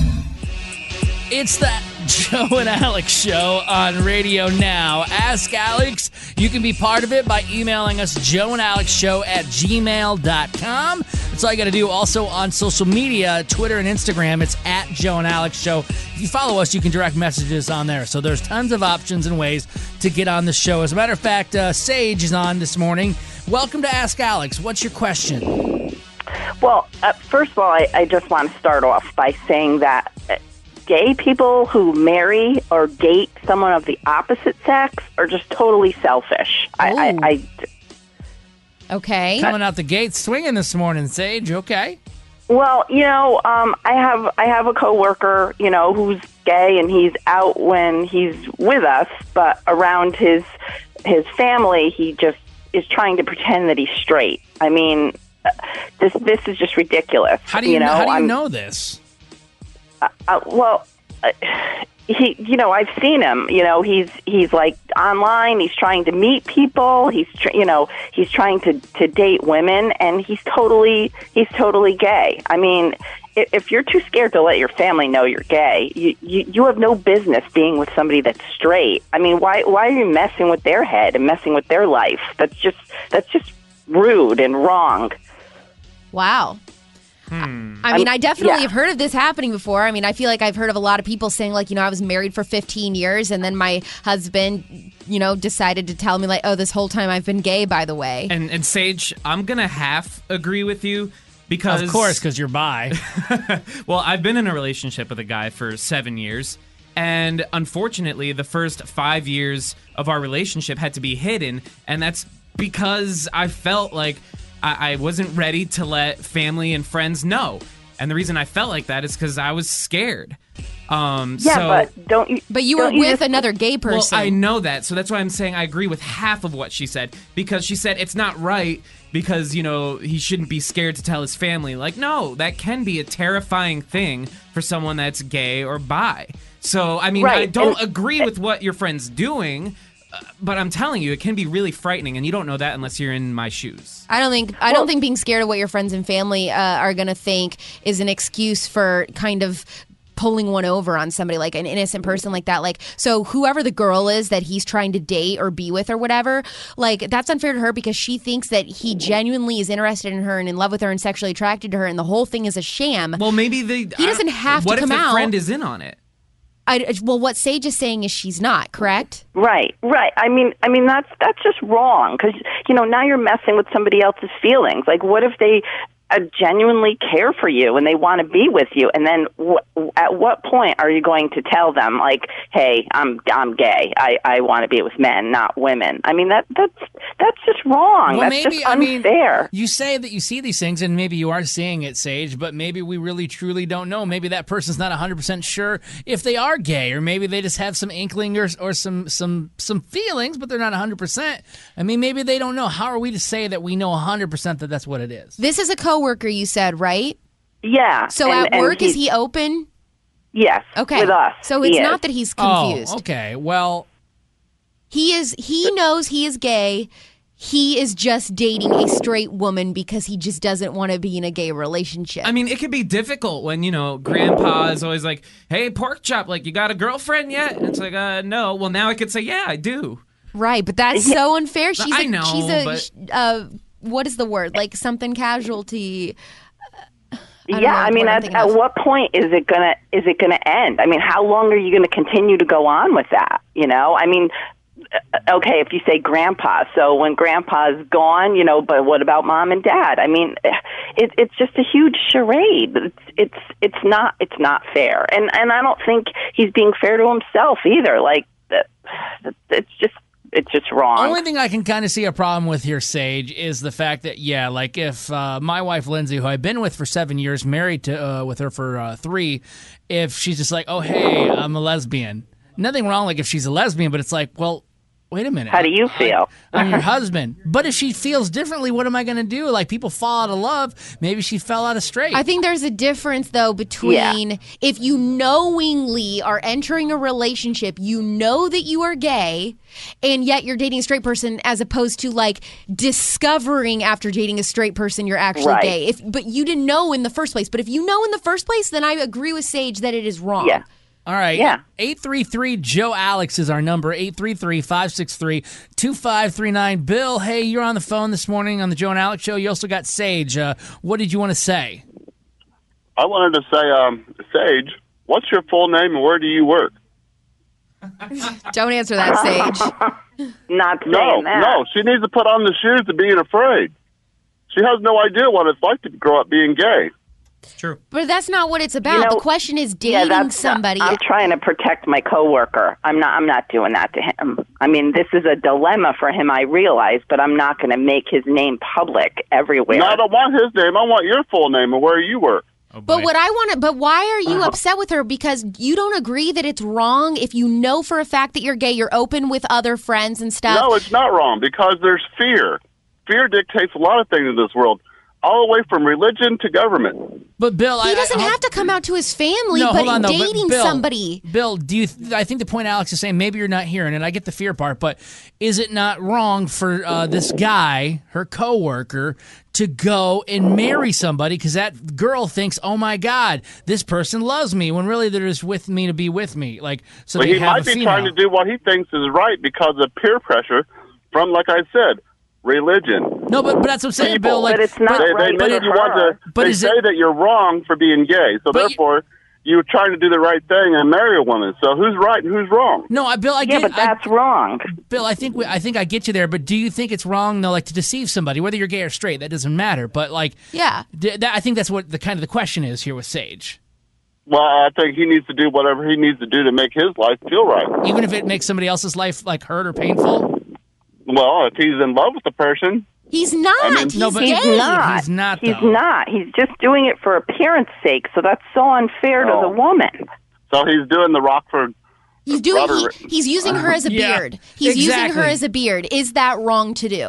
It's that Joe and Alex Show on Radio Now. Ask Alex. You can be part of it by emailing us, joe and alex show at gmail dot com. That's all you got to do. Also on social media, Twitter and Instagram, it's at Joe and Alex Show. If you follow us, you can direct messages on there. So there's tons of options and ways to get on the show. As a matter of fact, uh, Sage is on this morning. Welcome to Ask Alex. What's your question? Well, uh, first of all, I, I just want to start off by saying that uh, gay people who marry or date someone of the opposite sex are just totally selfish. I, I, I, Okay. Coming out the gate swinging this morning, Sage. Okay. well, you know, um, I have I have a coworker, you know, who's gay and he's out when he's with us, but around his his family, he just is trying to pretend that he's straight. I mean, uh, this this is just ridiculous. How do you, you know? know, how do you I'm- know this? Uh, uh, well, uh, he, you know, I've seen him. You know, he's he's like online. He's trying to meet people. He's, tr- you know, he's trying to, to date women, and he's totally he's totally gay. I mean, if, if you're too scared to let your family know you're gay, you, you you have no business being with somebody that's straight. I mean, why why are you messing with their head and messing with their life? That's just that's just rude and wrong. Wow. Hmm. I mean, I'm- I definitely yeah. have heard of this happening before. I mean, I feel like I've heard of a lot of people saying, like, you know, I was married for fifteen years and then my husband, you know, decided to tell me, like, oh, this whole time I've been gay, by the way. And, and Sage, I'm going to half agree with you because... Of course, because you're bi. Well, I've been in a relationship with a guy for seven years. And unfortunately, the first five years of our relationship had to be hidden. And that's because I felt like I, I wasn't ready to let family and friends know. And the reason I felt like that is because I was scared. Um, Yeah, so, but don't you? But you were don't you with just- another gay person. Well, I know that, so that's why I'm saying I agree with half of what she said, because she said it's not right because, you know, he shouldn't be scared to tell his family. Like, no, that can be a terrifying thing for someone that's gay or bi. So, I mean, Right, I don't and- agree with what your friend's doing, uh, but I'm telling you, it can be really frightening, and you don't know that unless you're in my shoes. I don't think I don't think being scared of what your friends and family uh, are going to think is an excuse for kind of pulling one over on somebody, like an innocent person like that. Like, so whoever the girl is that he's trying to date or be with or whatever, like, that's unfair to her because she thinks that he genuinely is interested in her and in love with her and sexually attracted to her, and the whole thing is a sham. Well, maybe they. He doesn't have to what come if the out. friend is in on it? I, well, what Sage is saying is she's not, correct? Right, right. I mean, I mean that's that's just wrong because you know now you're messing with somebody else's feelings. Like, what if they uh, genuinely care for you and they want to be with you, and then wh- at what point are you going to tell them, like, "Hey, I'm I'm gay. I, I want to be with men, not women." I mean that that's that's just wrong. Well, that's maybe just I mean, unfair. you say that you see these things, and maybe you are seeing it, Sage, but maybe we really truly don't know. Maybe that person's not one hundred percent sure if they are gay, or maybe they just have some inkling or, or some some some feelings, but they're not one hundred percent. I mean, maybe they don't know. How are we to say that we know one hundred percent that that's what it is? This is a coworker, you said, right? Yeah. So and- at and work, is he's- he open? Yes. Okay. With us. So it's he not is. that he's confused. Oh, okay. Well, He is. He knows he is gay. He is just dating a straight woman because he just doesn't want to be in a gay relationship. I mean, it could be difficult when, you know, grandpa is always like, hey, pork chop, like, you got a girlfriend yet? And it's like, uh, no. Well, now I could say, yeah, I do. Right, but that's so unfair. She's I a, know, she's a, but- uh, what is the word? Like something casualty. I don't Yeah, know I the mean, word I'm at, thinking at of. what point is it gonna is it gonna end? I mean, how long are you going to continue to go on with that? You know, I mean, uh, okay, if you say grandpa, so when grandpa's gone, you know, but what about mom and dad? I mean, it, it's just a huge charade. It's it's it's not it's not fair, and and I don't think he's being fair to himself either. Like, it's just. It's just wrong. The only thing I can kind of see a problem with here, Sage, is the fact that, yeah, like if uh, my wife, Lindsay, who I've been with for seven years, married to uh, with her for uh, three, if she's just like, oh, hey, I'm a lesbian. Nothing wrong, like if she's a lesbian, but it's like, well, wait a minute. How do you feel? I, I'm your husband. But if she feels differently, what am I going to do? Like, people fall out of love. Maybe she fell out of straight. I think there's a difference, though, between Yeah. if you knowingly are entering a relationship, you know that you are gay, and yet you're dating a straight person, as opposed to like discovering after dating a straight person you're actually Right. gay. If but you didn't know in the first place. But if you know in the first place, then I agree with Sage that it is wrong. Yeah. All right. Yeah. eight three three Joe Alex is our number. eight three three, five six three, two five three nine. Bill, hey, you're on the phone this morning on the Joe and Alex show. You also got Sage. Uh, what did you want to say? I wanted to say, um, Sage, what's your full name and where do you work? Don't answer that, Sage. Not saying No, that. no. She needs to put on the shoes of being afraid. She has no idea what it's like to grow up being gay. It's true. But that's not what it's about. You know, the question is Yeah, dating that's somebody. I'm trying to protect my coworker. I'm not. I'm not doing that to him. I mean, this is a dilemma for him. I realize, but I'm not going to make his name public everywhere. No, I don't want his name. I want your full name and where you work. Oh, boy. But what I want to, but why are you upset with her? Because you don't agree that it's wrong if you know for a fact that you're gay, you're open with other friends and stuff. No, it's not wrong because there's fear. Fear dictates a lot of things in this world, all the way from religion to government. But Bill, he I, doesn't I, have to come out to his family, No, but hold on, though. But dating Bill, somebody. Bill, do you? Th- I think the point Alex is saying, maybe you're not hearing it. I get the fear part, but is it not wrong for uh, this guy, her coworker, to go and marry somebody because that girl thinks, oh my God, this person loves me, when really they're just with me to be with me? Like, so But they he have might a be female. trying to do what he thinks is right because of peer pressure from, like I said, religion. No, but, but that's what I'm saying, Bill. Like, But it's not They, they right make for you want her. to. But they is say it- that you're wrong for being gay, so But you- therefore you're trying to do the right thing and marry a woman. So who's right and who's wrong? No, I, Bill, I Yeah, get. but that's I, wrong. Bill, I think we, I think I get you there. But do you think it's wrong though, like to deceive somebody, whether you're gay or straight? That doesn't matter. But like, Yeah. d- that, I think that's what the kind of the question is here with Sage. Well, I think he needs to do whatever he needs to do to make his life feel right. Even if it makes somebody else's life like hurt or painful. Well, if he's in love with the person, He's not. I mean- he's No, but- gay. He's not. He's not, He's though. not. He's just doing it for appearance sake. So that's so unfair to Oh. the woman. so he's doing the Rockford. He's doing. Robert- He, he's using her as a Yeah, beard. He's using her exactly. as a beard. Is that wrong to do?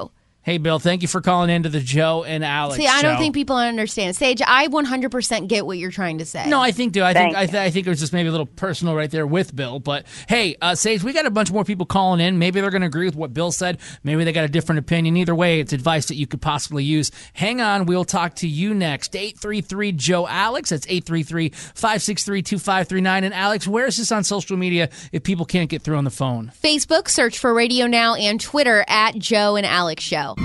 Hey, Bill, thank you for calling into the Joe and Alex See, I show. don't think people understand. Sage, I one hundred percent get what you're trying to say. No, I think, dude. I think Thank I, th- I think it was just maybe a little personal right there with Bill. But hey, uh, Sage, we got a bunch more people calling in. Maybe they're going to agree with what Bill said. Maybe they got a different opinion. Either way, it's advice that you could possibly use. Hang on, we'll talk to you next. eight three three Joe Alex. That's eight three three, five six three, two five three nine. And Alex, where is this on social media if people can't get through on the phone? Facebook, search for Radio Now, and Twitter at Joe and Alex Show.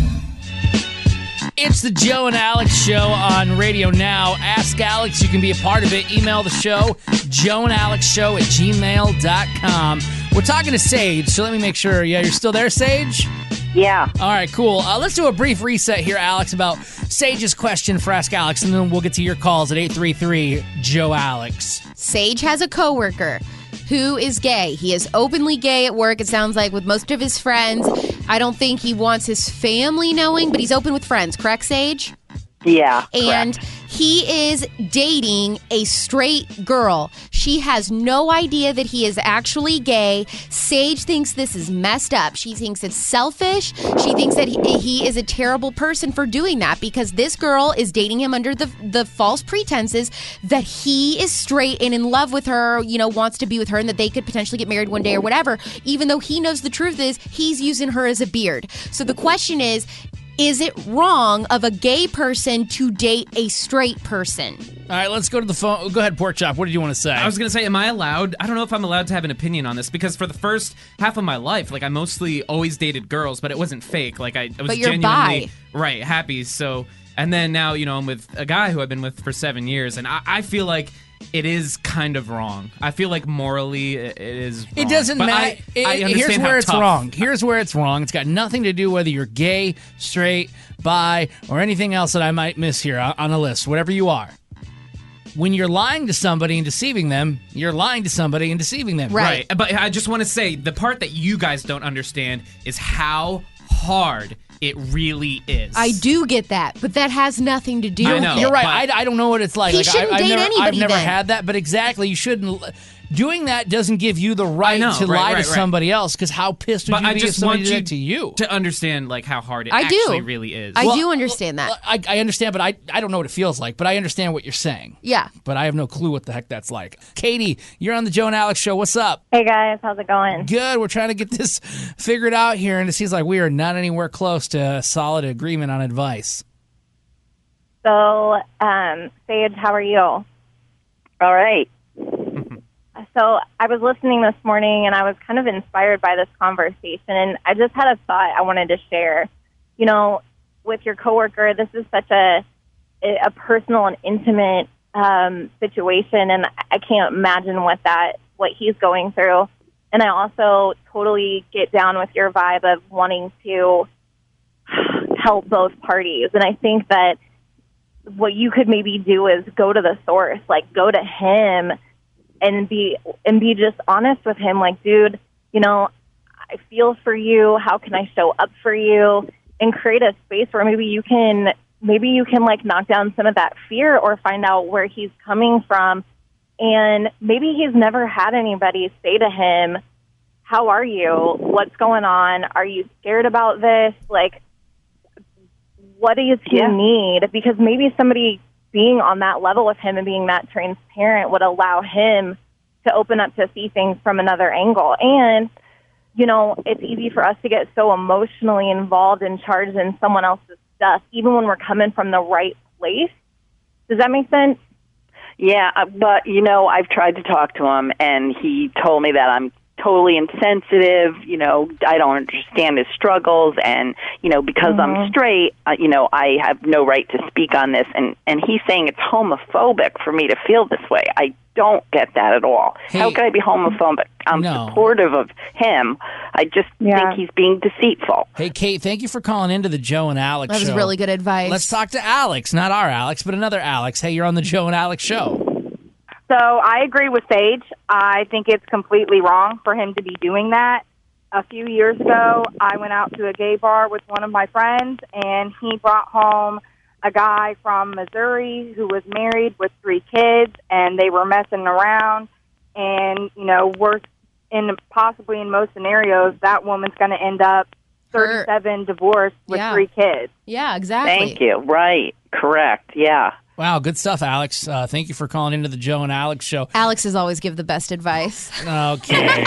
It's the Joe and Alex Show on Radio Now. Ask Alex. You can be a part of it. Email the show, joe and alex show at gmail dot com. We're talking to Sage, so let me make sure. Yeah, you're still there, Sage? Yeah. All right, cool. Uh, let's do a brief reset here, Alex, about Sage's question for Ask Alex, and then we'll get to your calls at eight three three Joe Alex. Sage has a coworker who is gay. He is openly gay at work, it sounds like, with most of his friends. I don't think he wants his family knowing, but he's open with friends. Correct, Sage? Yeah. And correct. he is dating a straight girl. She has no idea that he is actually gay. Sage thinks this is messed up. She thinks it's selfish. She thinks that he, he is a terrible person for doing that because this girl is dating him under the, the false pretenses that he is straight and in love with her, you know, wants to be with her and that they could potentially get married one day or whatever, even though he knows the truth is he's using her as a beard. So the question is, is it wrong of a gay person to date a straight person? All right, let's go to the phone. Go ahead, Pork Chop. What did you want to say? I was going to say, am I allowed? I don't know if I'm allowed to have an opinion on this because for the first half of my life, like I mostly always dated girls, but it wasn't fake. Like I, I was But you're genuinely bi. right, happy. So, and then now, you know, I'm with a guy who I've been with for seven years, and I, I feel like it is kind of wrong. I feel like morally it is wrong. It doesn't But matter. I, I It- understand here's how where it's tough- wrong. Here's where it's wrong. It's got nothing to do whether you're gay, straight, bi, or anything else that I might miss here on on a list, whatever you are. When you're lying to somebody and deceiving them, you're lying to somebody and deceiving them. Right. But I just want to say the part that you guys don't understand is how hard it really is. I do get that, but that has nothing to do I with know, it. You're right. I, I don't know what it's like. He like, shouldn't I, I've date never, anybody I've never then. had that, but exactly, you shouldn't. Doing that doesn't give you the right know, to right, lie right, to right. somebody else. Because how pissed would But you I be just if somebody want did you that to you? to understand like how hard it I do. actually really is. I Well, do understand that. I, I understand, but I, I don't know what it feels like. But I understand what you're saying. Yeah. But I have no clue what the heck that's like. Katie, you're on the Joe and Alex show. What's up? Hey guys, how's it going? Good. We're trying to get this figured out here, and it seems like we are not anywhere close to a solid agreement on advice. So, um, Sage, how are you? All right. So, I was listening this morning and I was kind of inspired by this conversation, and I just had a thought I wanted to share. You know, with your coworker, this is such a a personal and intimate um, situation, and I can't imagine what that what he's going through. And I also totally get down with your vibe of wanting to help both parties. And I think that what you could maybe do is go to the source, like go to him and be and be just honest with him, like, dude, you know, I feel for you. How can I show up for you? And create a space where maybe you can maybe you can like knock down some of that fear or find out where he's coming from. And maybe he's never had anybody say to him, how are you? What's going on? Are you scared about this? Like, what does he Yeah. need? Because maybe somebody being on that level with him and being that transparent would allow him to open up to see things from another angle. And, you know, it's easy for us to get so emotionally involved and charged in someone else's stuff, even when we're coming from the right place. Does that make sense? Yeah, uh, but, you know, I've tried to talk to him, and he told me that I'm totally insensitive, you know, I don't understand his struggles, and, you know, because Mm-hmm. I'm straight, uh, you know, I have no right to speak on this, and, and he's saying it's homophobic for me to feel this way. I don't get that at all. Hey. How could I be homophobic? I'm No. supportive of him. I just Yeah. think he's being deceitful. Hey, Kate, thank you for calling into the Joe and Alex That was show. really good advice. Let's talk to Alex, not our Alex, but another Alex. Hey, you're on the Joe and Alex show. So I agree with Sage. I think it's completely wrong for him to be doing that. A few years ago, I went out to a gay bar with one of my friends, and he brought home a guy from Missouri who was married with three kids, and they were messing around. And, you know, worse in possibly in most scenarios, that woman's going to end up thirty-seven, divorced with Yeah. three kids. Yeah, exactly. Thank you. Right. Correct. Yeah. Wow, good stuff, Alex. Uh, thank you for calling into the Joe and Alex show. Alex has always give the best advice. Okay.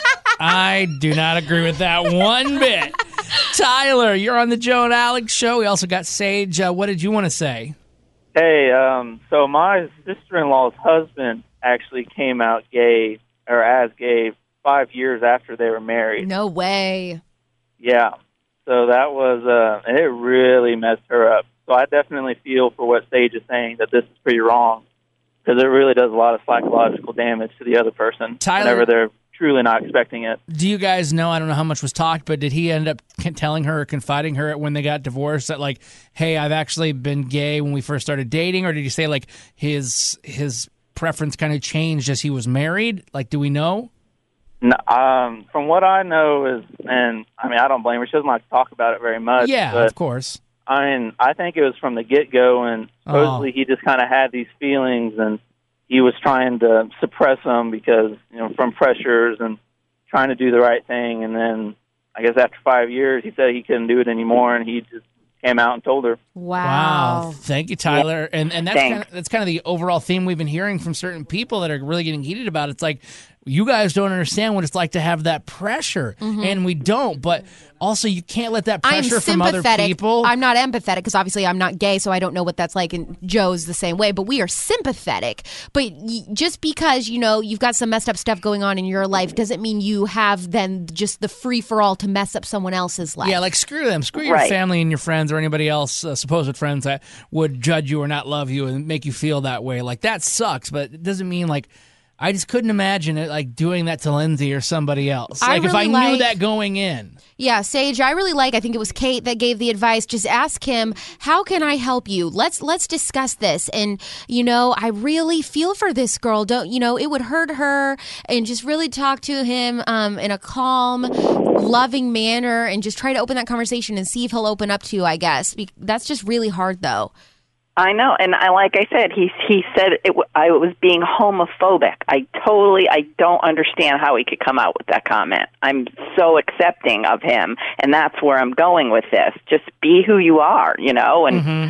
I do not agree with that one bit. Tyler, you're on the Joe and Alex show. We also got Sage. Uh, what did you want to say? Hey, um, so my sister-in-law's husband actually came out gay, or as gay, five years after they were married. No way. Yeah. So that was, uh, and it really messed her up. So I definitely feel for what Sage is saying, that this is pretty wrong, because it really does a lot of psychological damage to the other person Tyler- whenever they're truly not expecting it. Do you guys know, I don't know how much was talked, but did he end up c- telling her or confiding her when they got divorced that, like, hey, I've actually been gay when we first started dating? Or did he say, like, his his preference kind of changed as he was married? Like, do we know? No, um, from what I know is, and I mean, I don't blame her. She doesn't like to talk about it very much. Yeah, but, of course. I mean, I think it was from the get-go, and supposedly Oh. he just kind of had these feelings, and he was trying to suppress them because, you know, from pressures and trying to do the right thing. And then I guess after five years, he said he couldn't do it anymore, and he just came out and told her. Wow. Wow. Thank you, Tyler. And and that's Thanks. kind of, that's kind of the overall theme we've been hearing from certain people that are really getting heated about it. It's like, you guys don't understand what it's like to have that pressure, Mhm. and we don't. But also, you can't let that I'm pressure from other sympathetic. people. I'm not empathetic because obviously I'm not gay, so I don't know what that's like. And Joe's the same way, but we are sympathetic. But y- just because, you know, you've got some messed up stuff going on in your life doesn't mean you have then just the free for all to mess up someone else's life. Yeah, like screw them. Screw your Right. family and your friends or anybody else, uh, supposed friends that would judge you or not love you and make you feel that way. Like, that sucks, but it doesn't mean, like, I just couldn't imagine it, like, doing that to Lindsay or somebody else. I Like, if I really knew like- that going in. Yeah, Sage, I really like, I think it was Kate that gave the advice. Just ask him, how can I help you? Let's let's discuss this. And, you know, I really feel for this girl. Don't, you know, it would hurt her. And just really talk to him um, in a calm, loving manner and just try to open that conversation and see if he'll open up to you, I guess. Be- That's just really hard, though. I know, and I like I said, he he said it, w- I was being homophobic. I totally, I don't understand how he could come out with that comment. I'm so accepting of him, and that's where I'm going with this. Just be who you are, you know, and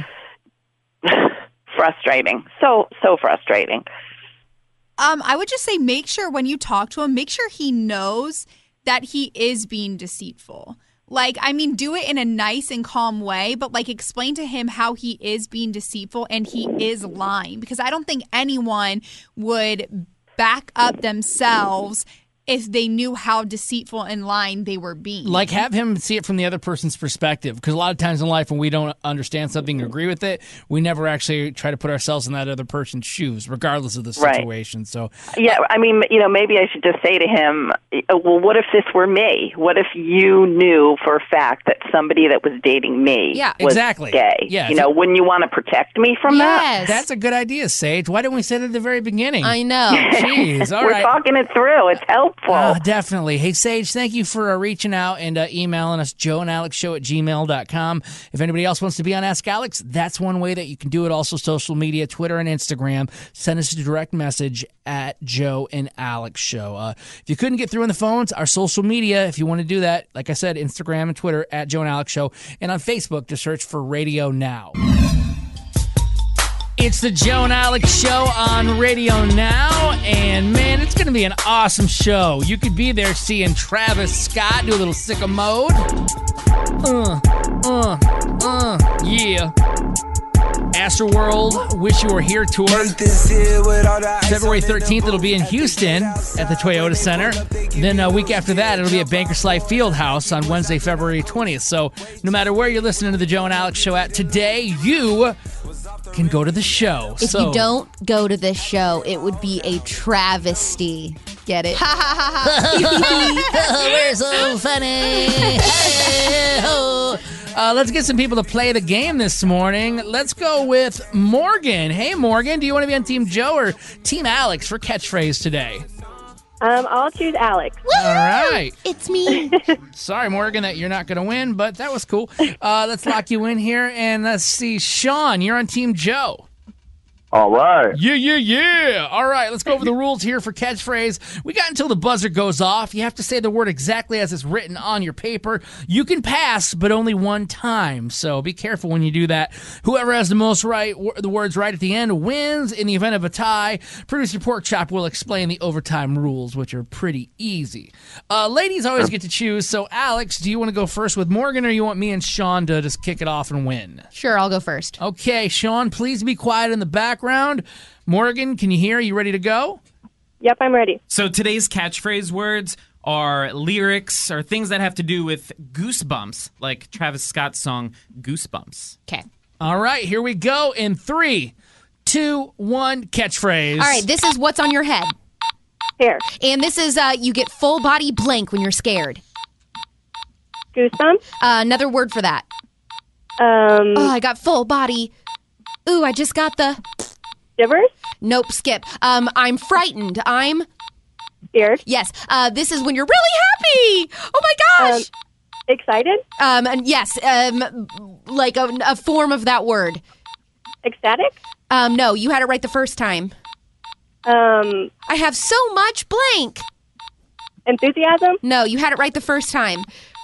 frustrating, so so frustrating. Um, I would just say make sure when you talk to him, make sure he knows that he is being deceitful. Like, I mean, do it in a nice and calm way, but like explain to him how he is being deceitful and he is lying. Because I don't think anyone would back up themselves if they knew how deceitful and lying they were being. Like, have him see it from the other person's perspective. Because a lot of times in life when we don't understand something or agree with it, we never actually try to put ourselves in that other person's shoes, regardless of the Right. situation. So, Yeah, I mean, you know, maybe I should just say to him, well, what if this were me? What if you knew for a fact that somebody that was dating me Yeah, was exactly. gay? Yeah, You know, wouldn't you want to protect me from that? That's a good idea, Sage. Why didn't we say it at the very beginning? I know. Jeez, all We're right. talking it through. It's helpful. Oh, definitely. Hey, Sage, thank you for uh, reaching out and uh, emailing us, joe and alex show at gmail dot com. If anybody else wants to be on Ask Alex, that's one way that you can do it. Also, social media, Twitter and Instagram. Send us a direct message at Joe and Alex Show. Uh, if you couldn't get through on the phones, our social media, if you want to do that, like I said, Instagram and Twitter at Joe and Alex Show. And on Facebook, just search for Radio Now. It's the Joe and Alex Show on Radio Now, and man, it's going to be an awesome show. You could be there seeing Travis Scott do a little sicko mode. Uh, uh, uh, yeah. Astroworld Wish You Were Here tour. February thirteenth, it'll be in Houston at the Toyota Center. Then a week after that, it'll be at Bankers Life Fieldhouse on Wednesday, February twentieth. So no matter where you're listening to the Joe and Alex Show at today, you can go to the show. If so, you don't go to this show, it would be a travesty. Get it? We're so funny. Hey-ho. Uh, let's get some people to play the game this morning. Let's go with Morgan. Hey, Morgan, do you want to be on Team Joe or Team Alex for catchphrase today? Um, I'll choose Alex. All right. It's me. Sorry, Morgan, that you're not going to win, but that was cool. Uh, let's lock you in here, and let's see. Sean, you're on Team Joe. All right. Yeah, yeah, yeah. All right, let's go over the rules here for catchphrase. We got until the buzzer goes off. You have to say the word exactly as it's written on your paper. You can pass, but only one time, so be careful when you do that. Whoever has the most right, the words right at the end wins. In the event of a tie, Producer Pork Chop will explain the overtime rules, which are pretty easy. Uh, ladies always get to choose, so Alex, do you want to go first with Morgan, or you want me and Sean to just kick it off and win? Sure, I'll go first. Okay, Sean, please be quiet in the background. Morgan, can you hear? You ready to go? Yep, I'm ready. So today's catchphrase words are lyrics or things that have to do with goosebumps, like Travis Scott's song Goosebumps. Okay. All right, here we go in three, two, one, catchphrase. All right, this is what's on your head. Hair. And this is uh, you get full body blank when you're scared. Goosebumps. Uh, another word for that. Um. Oh, I got full body. Ooh, I just got the... Shivers? Nope, skip. Um, I'm frightened. I'm... Scared? Yes. Uh, this is when you're really happy. Oh, my gosh. Um, excited? Um, and yes, um, like a, a form of that word. Ecstatic? Um, no, you had it right the first time. Um, I have so much blank. Enthusiasm? No, you had it right the first time.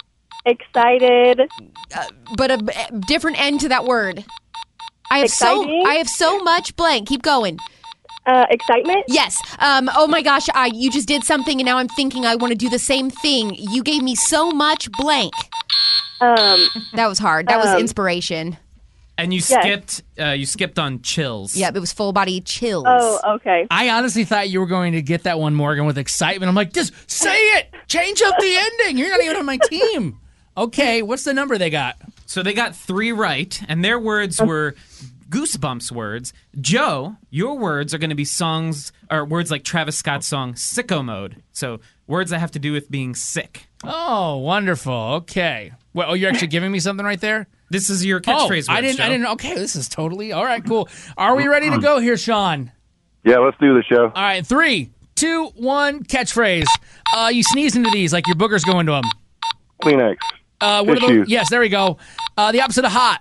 Excited? Uh, but a, a different end to that word. I have Exciting? so I have so much blank. Keep going. Uh, excitement? Yes. Um, oh my gosh, I, you just did something and now I'm thinking I want to do the same thing. You gave me so much blank. Um, that was hard. That was um, inspiration. And you Yes. skipped uh, you skipped on chills. Yep, it was full body chills. Oh, okay. I honestly thought you were going to get that one, Morgan, with excitement. I'm like, just say it. Change up the ending. You're not even on my team. Okay, what's the number they got? So they got three right, and their words were Goosebumps words. Joe, your words are going to be songs or words like Travis Scott's song Sicko Mode. So words that have to do with being sick. Oh, wonderful. Okay. Well, oh, you're actually giving me something right there? This is your Oh, catchphrase. I words, didn't. Joe. I didn't. Okay, this is totally all right. Cool. Are we ready to go here, Sean? Yeah, let's do the show. All right, three, two, one. Catchphrase. Uh, you sneeze into these like your boogers go into them. Kleenex. Uh, what are Tissues. those? Yes, there we go. Uh, the opposite of hot.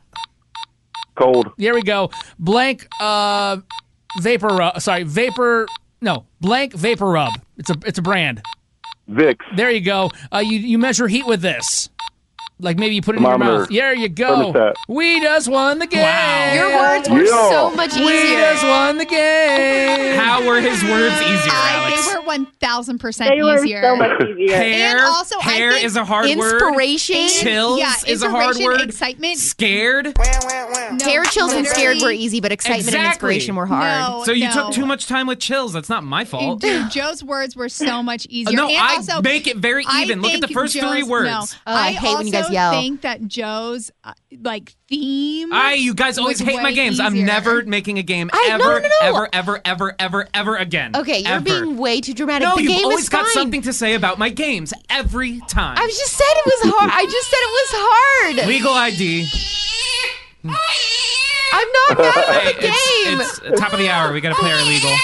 Cold. There we go. Blank. Uh, vapor. Rub. Sorry, vapor. No, blank vapor rub. It's a. It's a brand. Vicks. There you go. Uh, you you measure heat with this. Like maybe you put it in your Thermometer. mouth. There you go. Thermostat. We just won the game. Wow. Your words were Yeah. so much We easier. just won the game. How were his words easier, I, Alex? they were one thousand percent They were easier. so much easier. Hair, And also, I hair think is a hard word. Inspiration. Chills yeah, is a hard inspiration, word. excitement. Scared. No, Hair chills and scared literally- were easy, but excitement and Exactly. inspiration were hard. No, So you no. took too much time with chills. That's not my fault. Dude, Joe's words were so much easier. no, and I also, make it very I even. Look at the think first three Joe's- words. No, Oh, I hate when you guys also yell. think that Joe's uh, like theme. I, you guys always was hate my way games. I'm easier. never making a game I- no, ever, no, no. ever, ever, ever, ever, ever again. Okay, you're Ever. being way too dramatic. No, the you've game always is got fine. something to say about my games every time. I just said it was hard. I just said it was hard. Legal I D. I'm not mad at Hey, the game. it's, it's top of the hour. We got to play our legal.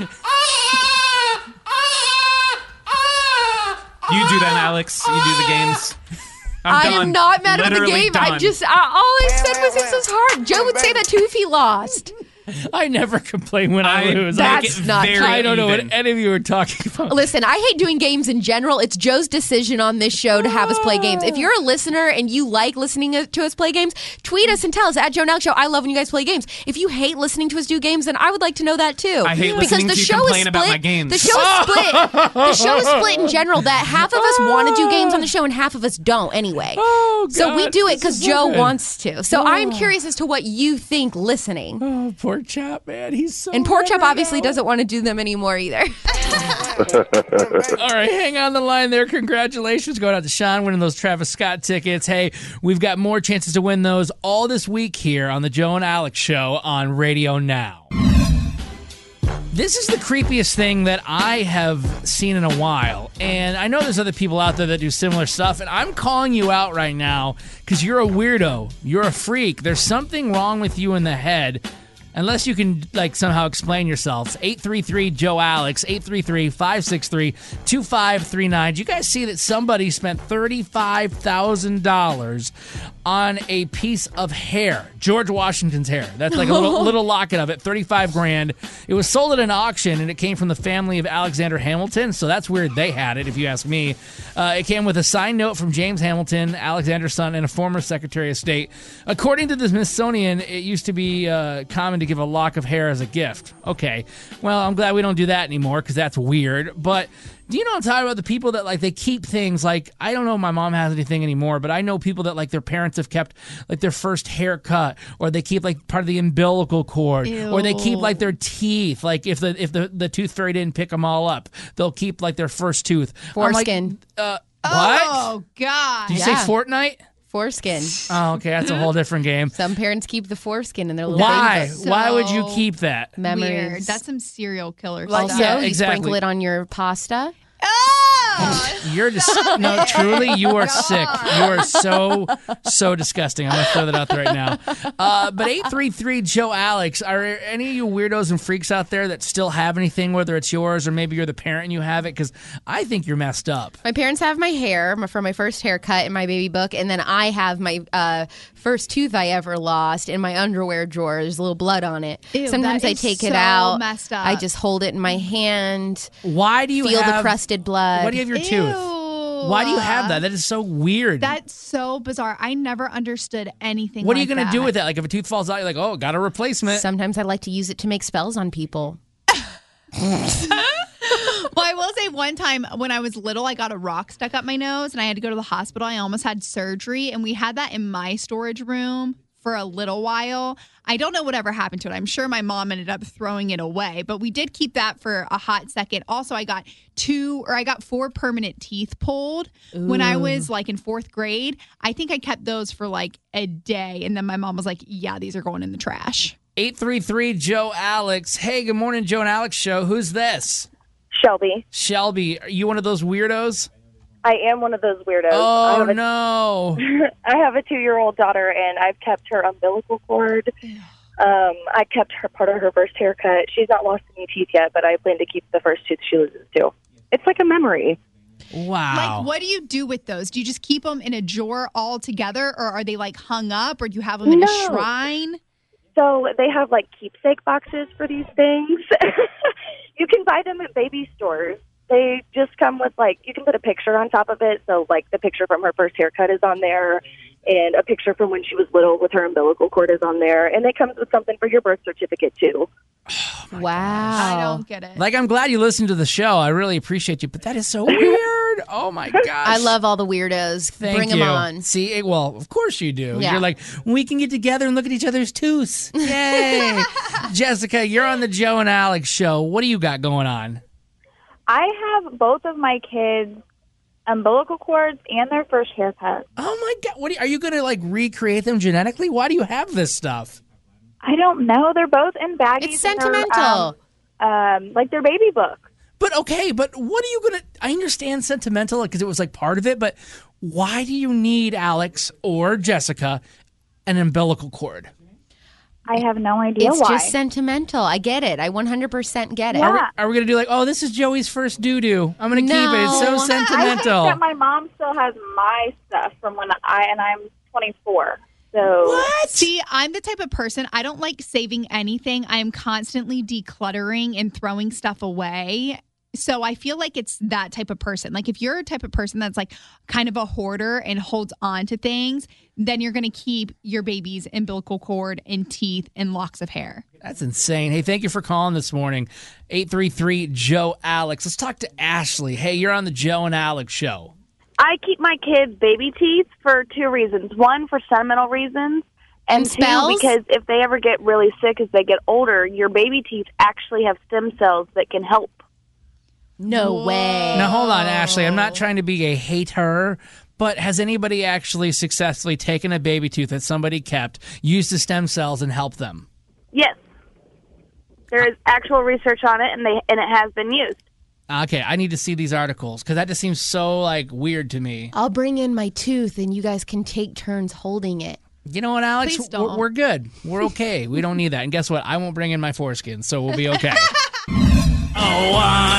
You do that, Alex. You do the games. I'm I done. am not mad at the Literally game. I done. just, I, all I said was this was hard. Joe would say that too if he lost. I never complain when I, I lose. make That's it not very I don't know even. what any of you are talking about. Listen, I hate doing games in general. It's Joe's decision on this show to have us play games. If you're a listener and you like listening to us play games, tweet us and tell us at Joe and Alex Show. I love when you guys play games. If you hate listening to us do games, then I would like to know that too. I hate because listening the to you show complain is about split. my games. The show is split. The show is split in general. That half of us want to do games on the show and half of us don't anyway. Oh, So we God, do it this because is Joe good. wants to. So I'm curious as to what you think listening. Oh, poor Chop, man. He's so And Pork mad Chop right obviously now. doesn't want to do them anymore either. All right, hang on the line there. Congratulations going out to Sean winning those Travis Scott tickets. Hey, we've got more chances to win those all this week here on the Joe and Alex Show on Radio Now. This is the creepiest thing that I have seen in a while, and I know there's other people out there that do similar stuff, and I'm calling you out right now because you're a weirdo. You're a freak. There's something wrong with you in the head. Unless you can like somehow explain yourselves. eight three three Joe Alex, eight three three, five six three, two five three nine. Do you guys see that somebody spent thirty-five thousand dollars on a piece of hair? George Washington's hair. That's like a little, little locket of it, thirty-five grand. It was sold at an auction, and it came from the family of Alexander Hamilton, so that's weird they had it, if you ask me. Uh, it came with a signed note from James Hamilton, Alexander's son, and a former Secretary of State. According to the Smithsonian, it used to be uh, common to give a lock of hair as a gift. Okay, well, I'm glad we don't do that anymore because that's weird. But do you know what I'm talking about? The people that like they keep things like, I don't know if my mom has anything anymore, but I know people that like their parents have kept like their first haircut, or they keep like part of the umbilical cord, Ew. or they keep like their teeth. Like if the if the, the tooth fairy didn't pick them all up, they'll keep like their first tooth. I'm like, Foreskin. uh, what? Oh, God. Did you Yeah. say Fortnite? Foreskin. Oh, okay, that's a whole different game. Some parents keep the foreskin in their little Why? baby. Why would you keep that? Memories. Weird. That's some serial killer Also, stuff. Yeah, you exactly. sprinkle it on your pasta. You're just no, truly, you are sick. You are so so disgusting. I'm gonna throw that out there right now. Uh, but eight three three Joe Alex, are there any of you weirdos and freaks out there that still have anything, whether it's yours or maybe you're the parent and you have it? Because I think you're messed up. My parents have my hair from my first haircut in my baby book, and then I have my uh, first tooth I ever lost in my underwear drawer. There's a little blood on it. Ew, Sometimes that I is take it so out. messed up. I just hold it in my hand. Why do you feel have the crusted blood? Why do you have your tooth? Why do you have that? That is so weird. That's so bizarre. I never understood anything what are like you going to that. do with that? Like if a tooth falls out, you're like, oh, got a replacement. Sometimes I like to use it to make spells on people. Well, I will say one time when I was little, I got a rock stuck up my nose and I had to go to the hospital. I almost had surgery, and we had that in my storage room for a little while. I don't know whatever happened to it. I'm sure my mom ended up throwing it away, but we did keep that for a hot second. Also, I got two or I got four permanent teeth pulled when I was like in fourth grade. I think I kept those for like a day, and then my mom was like, yeah, these are going in the trash. eight three three Joe Alex. Hey, good morning, Joe and Alex show. Who's this? Shelby. Shelby. Are you one of those weirdos? I am one of those weirdos. I Oh, have a- no. I have a two-year-old daughter, and I've kept her umbilical cord. Um, I kept her part of her first haircut. She's not lost any teeth yet, but I plan to keep the first tooth she loses too. It's like a memory. Wow. Like, what do you do with those? Do you just keep them in a drawer all together, or are they like hung up, or do you have them in No. a shrine? So they have like keepsake boxes for these things. You can buy them at baby stores. They just come with like, you can put a picture on top of it. So like the picture from her first haircut is on there, and a picture from when she was little with her umbilical cord is on there. And it comes with something for your birth certificate too. Wow. I don't get it. Like, I'm glad you listened to the show. I really appreciate you, but that is so weird. Oh, my gosh. I love all the weirdos. Thank Bring you. them on. See, it- well, of course you do. Yeah. You're like, we can get together and look at each other's tooths. Yay. Jessica, you're on the Joe and Alex show. What do you got going on? I have both of my kids' umbilical cords and their first haircut. Oh, my God. What are you, are you going to, like, recreate them genetically? Why do you have this stuff? I don't know. They're both in baggies. It's and they're, sentimental. Um, um, like their baby book. But, okay, but what are you going to... I understand sentimental because it was, like, part of it, but why do you need, Alex or Jessica, an umbilical cord? I have no idea It's why. just sentimental. I get it. I one hundred percent get it. Are we, are we going to do like, oh, this is Joey's first doo-doo. I'm going to keep it. It's so No. sentimental. I think that my mom still has my stuff from when I and I'm twenty-four. So What? See, I'm the type of person, I don't like saving anything. I am constantly decluttering and throwing stuff away. So I feel like it's that type of person. Like if you're a type of person that's like kind of a hoarder and holds on to things, then you're going to keep your baby's umbilical cord and teeth and locks of hair. That's insane. Hey, thank you for calling this morning. eight three three Joe Alex. Let's talk to Ashley. Hey, you're on the Joe and Alex show. I keep my kids' baby teeth for two reasons. One, for sentimental reasons. And, And two, spells? because if they ever get really sick as they get older, your baby teeth actually have stem cells that can help. No way. Now, hold on, Ashley. I'm not trying to be a hater, but has anybody actually successfully taken a baby tooth that somebody kept, used the stem cells, and helped them? Yes. There is actual research on it, and they and it has been used. Okay, I need to see these articles because that just seems so like weird to me. I'll bring in my tooth and you guys can take turns holding it. You know what, Alex? Please We're, don't. we're good. We're okay. We don't need that. And guess what? I won't bring in my foreskin, so we'll be okay. Oh,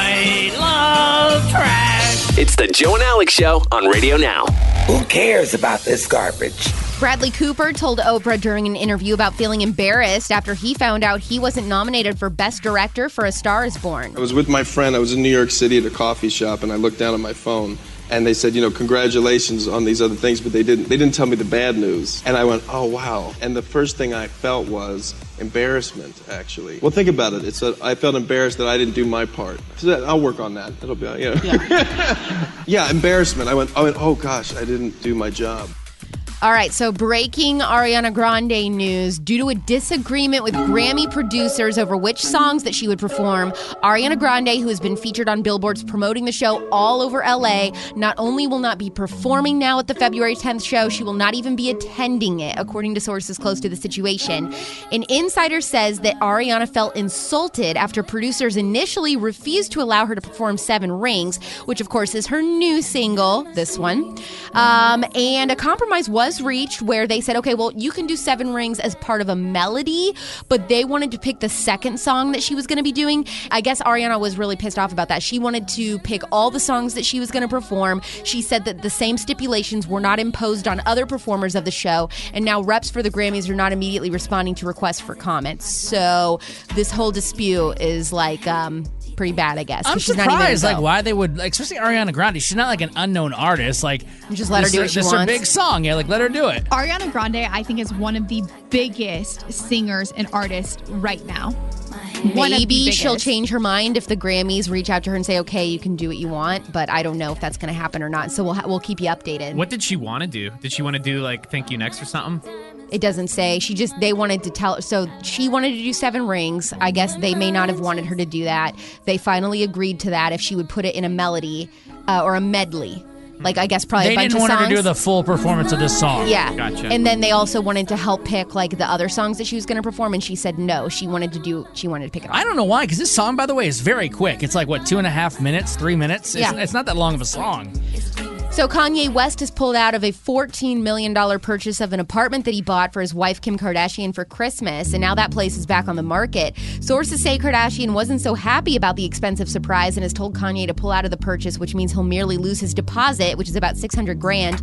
I love trash. It's the Joe and Alex Show on Radio Now. Who cares about this garbage? Bradley Cooper told Oprah during an interview about feeling embarrassed after he found out he wasn't nominated for Best Director for A Star is Born. I was with my friend. I was in New York City at a coffee shop, and I looked down at my phone. And they said, you know, congratulations on these other things, but they didn't they didn't tell me the bad news. And I went, oh, wow. And the first thing I felt was embarrassment, actually. Well, think about it. It's a, I felt embarrassed that I didn't do my part. So I'll work on that. It'll be, you know. Yeah, yeah embarrassment. I went, I went, oh, gosh, I didn't do my job. All right, so breaking Ariana Grande news. Due to a disagreement with Grammy producers over which songs that she would perform, Ariana Grande, who has been featured on billboards promoting the show all over L A, not only will not be performing now at the February tenth show, she will not even be attending it, according to sources close to the situation. An insider says that Ariana felt insulted after producers initially refused to allow her to perform Seven Rings, which of course is her new single, this one. Um, and a compromise was reached where they said, okay, well, you can do Seven Rings as part of a melody, but they wanted to pick the second song that she was going to be doing. I guess Ariana was really pissed off about that. She wanted to pick all the songs that she was going to perform. She said that the same stipulations were not imposed on other performers of the show, and now reps for the Grammys are not immediately responding to requests for comments. So this whole dispute is like um pretty bad, I guess. I'm she's surprised, not even like, why they would, like, especially Ariana Grande. She's not like an unknown artist. Like, just let her this do is- what she this is her wants. big song. Yeah, like, let her do it. Ariana Grande, I think, is one of the biggest singers and artists right now. One of the Maybe she'll biggest. change her mind if the Grammys reach out to her and say, okay, you can do what you want, but I don't know if that's going to happen or not. So we'll ha- we'll keep you updated. What did she want to do? Did she want to do like Thank You Next or something? It doesn't say. She just, they wanted to tell, so she wanted to do Seven Rings. I guess they may not have wanted her to do that. They finally agreed to that if she would put it in a melody uh, or a medley. Like, I guess probably They a bunch didn't of want songs. her to do the full performance of this song. Yeah. Gotcha. And then they also wanted to help pick like the other songs that she was going to perform, and she said no. She wanted to do, she wanted to pick it all. I don't know why, because this song, by the way, is very quick. It's like, what, two and a half minutes, three minutes? It's, Yeah. it's not that long of a song. So Kanye West has pulled out of a fourteen million dollars purchase of an apartment that he bought for his wife Kim Kardashian for Christmas, and now that place is back on the market. Sources say Kardashian wasn't so happy about the expensive surprise and has told Kanye to pull out of the purchase, which means he'll merely lose his deposit, which is about six hundred grand.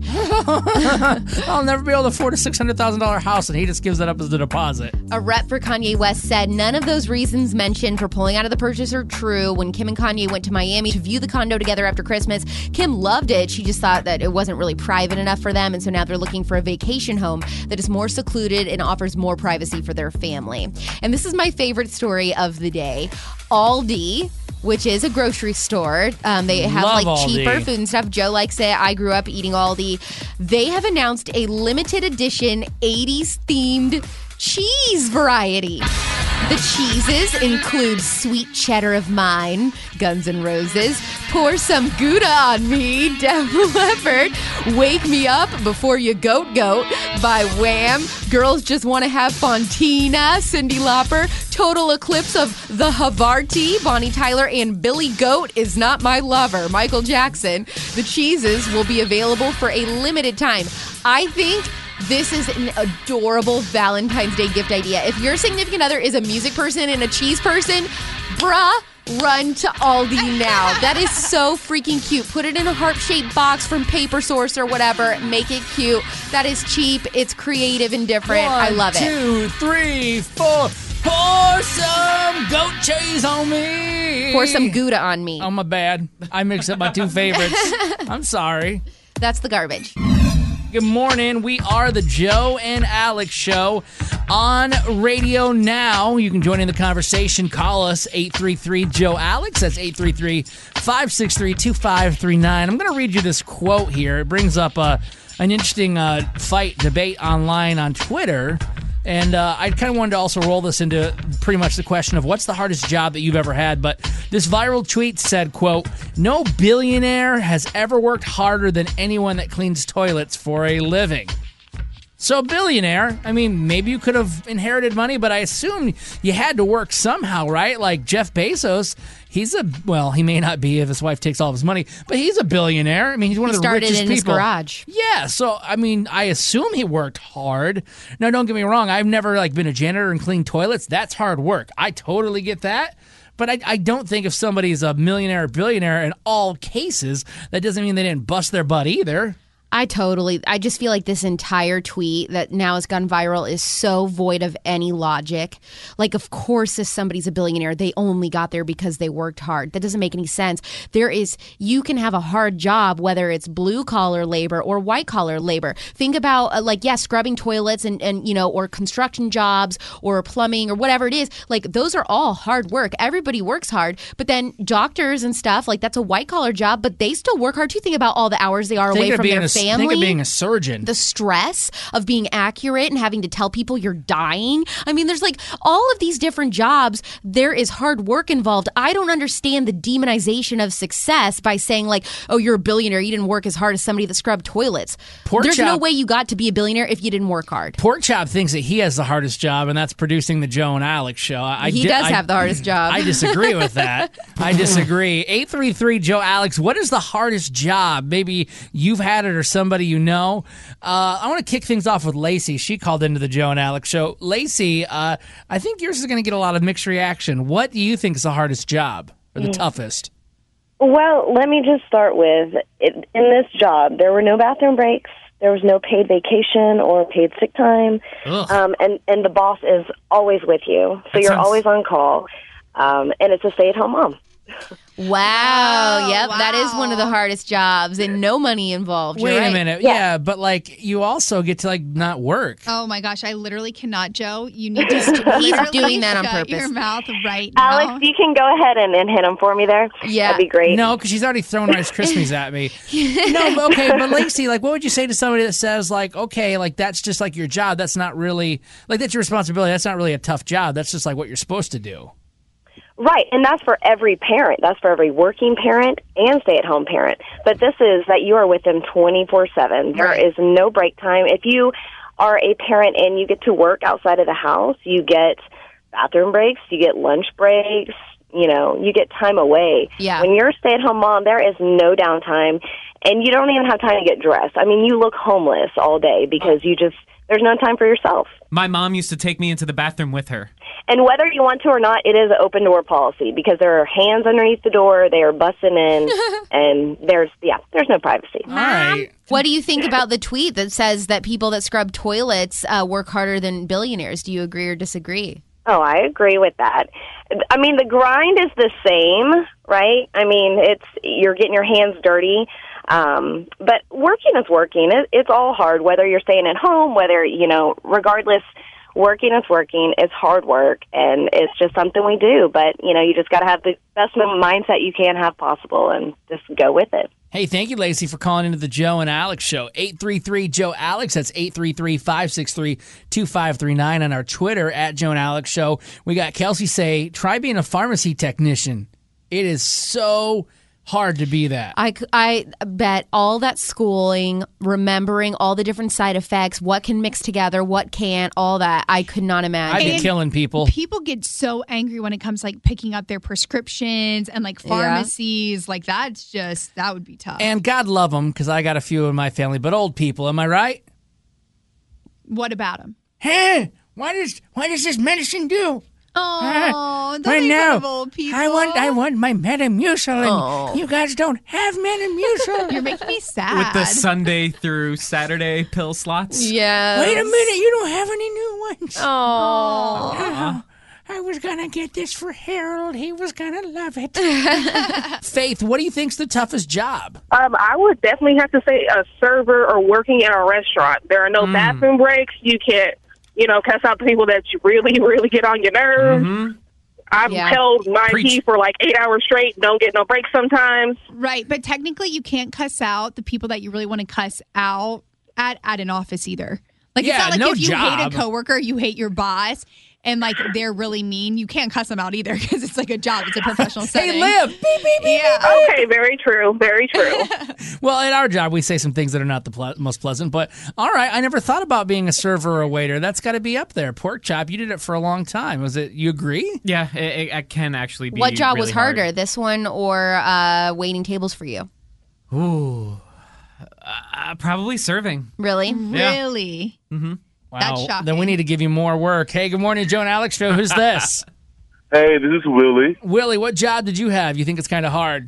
I'll never be able to afford a six hundred thousand dollars house, and he just gives that up as the deposit. A rep for Kanye West said none of those reasons mentioned for pulling out of the purchase are true. When Kim and Kanye went to Miami to view the condo together after Christmas, Kim loved it. She just thought that it wasn't really private enough for them, and so now they're looking for a vacation home that is more secluded and offers more privacy for their family. And this is my favorite story of the day. Aldi, which is a grocery store. Um, they have Love like cheaper Aldi. food and stuff. Joe likes it. I grew up eating Aldi. They have announced a limited edition eighties themed cheese variety. The cheeses include Sweet Cheddar of Mine, Guns N' Roses, Pour Some Gouda on Me, Def Leppard, Wake Me Up Before You Goat Goat by Wham, Girls Just Want to Have Fontina, Cyndi Lauper, Total Eclipse of the Havarti, Bonnie Tyler, and Billy Goat Is Not My Lover, Michael Jackson. The cheeses will be available for a limited time. I think this is an adorable Valentine's Day gift idea. If your significant other is a music person and a cheese person, bruh, run to Aldi now. That is so freaking cute. Put it in a heart-shaped box from Paper Source or whatever. Make it cute. That is cheap. It's creative and different. I love it. One, two, three, four. Pour some goat cheese on me. Pour some Gouda on me. Oh, my bad. I mixed up my two favorites. I'm sorry. That's the garbage. Good morning. We are the Joe and Alex Show on Radio Now. You can join in the conversation. Call us eight three three Joe Alex. That's eight three three, five six three, two five three nine. I'm going to read you this quote here. It brings up uh, an interesting uh, fight debate online on Twitter. And uh, I kind of wanted to also roll this into pretty much the question of what's the hardest job that you've ever had. But this viral tweet said, quote, "No billionaire has ever worked harder than anyone that cleans toilets for a living." So a billionaire, I mean, maybe you could have inherited money, but I assume you had to work somehow, right? Like Jeff Bezos, he's a, well, he may not be if his wife takes all of his money, but he's a billionaire. I mean, he's one He of the started richest in people. his garage. Yeah, so, I mean, I assume he worked hard. Now, don't get me wrong, I've never, like, been a janitor and cleaned toilets. That's hard work. I totally get that. But I, I don't think if somebody's a millionaire or billionaire in all cases, that doesn't mean they didn't bust their butt either. I totally, I just feel like this entire tweet that now has gone viral is so void of any logic. Like, of course, if somebody's a billionaire, they only got there because they worked hard. That doesn't make any sense. There is, you can have a hard job, whether it's blue collar labor or white collar labor. Think about uh, like, yeah, scrubbing toilets and, and, you know, or construction jobs or plumbing or whatever it is. Like, those are all hard work. Everybody works hard. But then doctors and stuff, like, that's a white collar job, but they still work hard too. Think about all the hours they are Think away of from being their a, family. Think of being a surgeon. The stress of being accurate and having to tell people you're dying. I mean, there's like all of these different jobs. There is hard work involved. I don't understand the demonization of success by saying like, oh, you're a billionaire. You didn't work as hard as somebody that scrubbed toilets. Pork There's chop- no way you got to be a billionaire if you didn't work hard. Pork Chop thinks that he has the hardest job, and that's producing the Joe and Alex show. I, He di- does I- have the hardest job. I disagree with that. I disagree. eight three three Joe Alex, what is the hardest job? Maybe you've had it or somebody you know. Uh, I want to kick things off with Lacey. She called into the Joe and Alex show. Lacey, uh, I think yours is going to get a lot of mixed reaction. What do you think is the hardest job or the Mm. toughest? Well, let me just start with, it, in this job, there were no bathroom breaks. There was no paid vacation or paid sick time. Um, and, and the boss is always with you. So That you're sounds- always on call. Um, and it's a stay-at-home mom. Wow. Yep. That is one of the hardest jobs and no money involved. You're Wait a right. minute. Yeah. but like you also get to like not work. Oh my gosh, I literally cannot, Joe. You need to He's literally doing that on shut purpose. your mouth right now. Alex, you can go ahead and, and hit him for me there. Yeah. That'd be great. No, because she's already thrown Rice Krispies at me. No, but okay, but Lacey, like, what would you say to somebody that says, like, okay, like that's just like your job. That's not really like that's your responsibility. That's not really a tough job. That's just like what you're supposed to do. Right, and that's for every parent. That's for every working parent and stay-at-home parent. But this is that you are with them twenty-four seven. There Right. is no break time. If you are a parent and you get to work outside of the house, you get bathroom breaks, you get lunch breaks, you know, you get time away. Yeah. When you're a stay-at-home mom, there is no downtime, and you don't even have time to get dressed. I mean, you look homeless all day because you just, there's no time for yourself. My mom used to take me into the bathroom with her. And whether you want to or not, it is an open door policy because there are hands underneath the door. They are busting in, and there's yeah, there's no privacy. All right. What do you think about the tweet that says that people that scrub toilets uh, work harder than billionaires? Do you agree or disagree? Oh, I agree with that. I mean, the grind is the same, right? I mean, it's you're getting your hands dirty. Um, but working is working. It, it's all hard, whether you're staying at home, whether, you know, regardless, working is working. It's hard work, and it's just something we do. But, you know, you just got to have the best mindset you can have possible and just go with it. Hey, thank you, Lacey, for calling into the Joe and Alex show. eight three three Joe Alex. That's eight three three, five six three, two five three nine. On our Twitter, at Joe and Alex show. We got Kelsey say, try being a pharmacy technician. It is so hard to be that. I, c- I bet all that schooling, remembering all the different side effects, what can mix together, what can't, all that, I could not imagine. I'd be And killing people. People get so angry when it comes to, like picking up their prescriptions and like Yeah. pharmacies. Like that's just that would be tough. And God love them, because I got a few in my family, but old people, am I right? What about them? Hey, what does what does this medicine do? Oh, don't I make fun know. of old people. I want I want my Metamucil, and Oh. you guys don't have Metamucil. You're making me sad. With the Sunday through Saturday pill slots. Yeah. Wait a minute, you don't have any new ones. Oh. Oh, I was gonna get this for Harold. He was gonna love it. Faith, what do you think's the toughest job? Um, I would definitely have to say a server or working in a restaurant. There are no Mm. bathroom breaks. You can't, you know, cuss out the people that you really, really get on your nerves. Mm-hmm. I've Yeah. held my Preach. pee for like eight hours straight. Don't get no breaks sometimes. Right, but technically you can't cuss out the people that you really want to cuss out at at an office either. Like Yeah, it's not like no if you job. hate a coworker, you hate your boss. and like they're really mean, you can't cuss them out either because it's like a job. It's a professional setting. Hey, Liv! Beep, beep, beep, yeah. Okay, very true. Very true. Well, in our job, we say some things that are not the ple- most pleasant, but all right, I never thought about being a server or a waiter. That's got to be up there. Pork chop, you did it for a long time. Was it, you agree? Yeah, it, it, it can actually be What job really was harder, hard. this one or uh, waiting tables for you? Ooh. Uh, probably serving. Really? Yeah. Really? Mm-hmm. Wow. That's shocking. Then we need to give you more work. Hey, good morning, Joe and Alex Show. Who's this? Hey, this is Willie. Willie, what job did you have? You think it's kind of hard?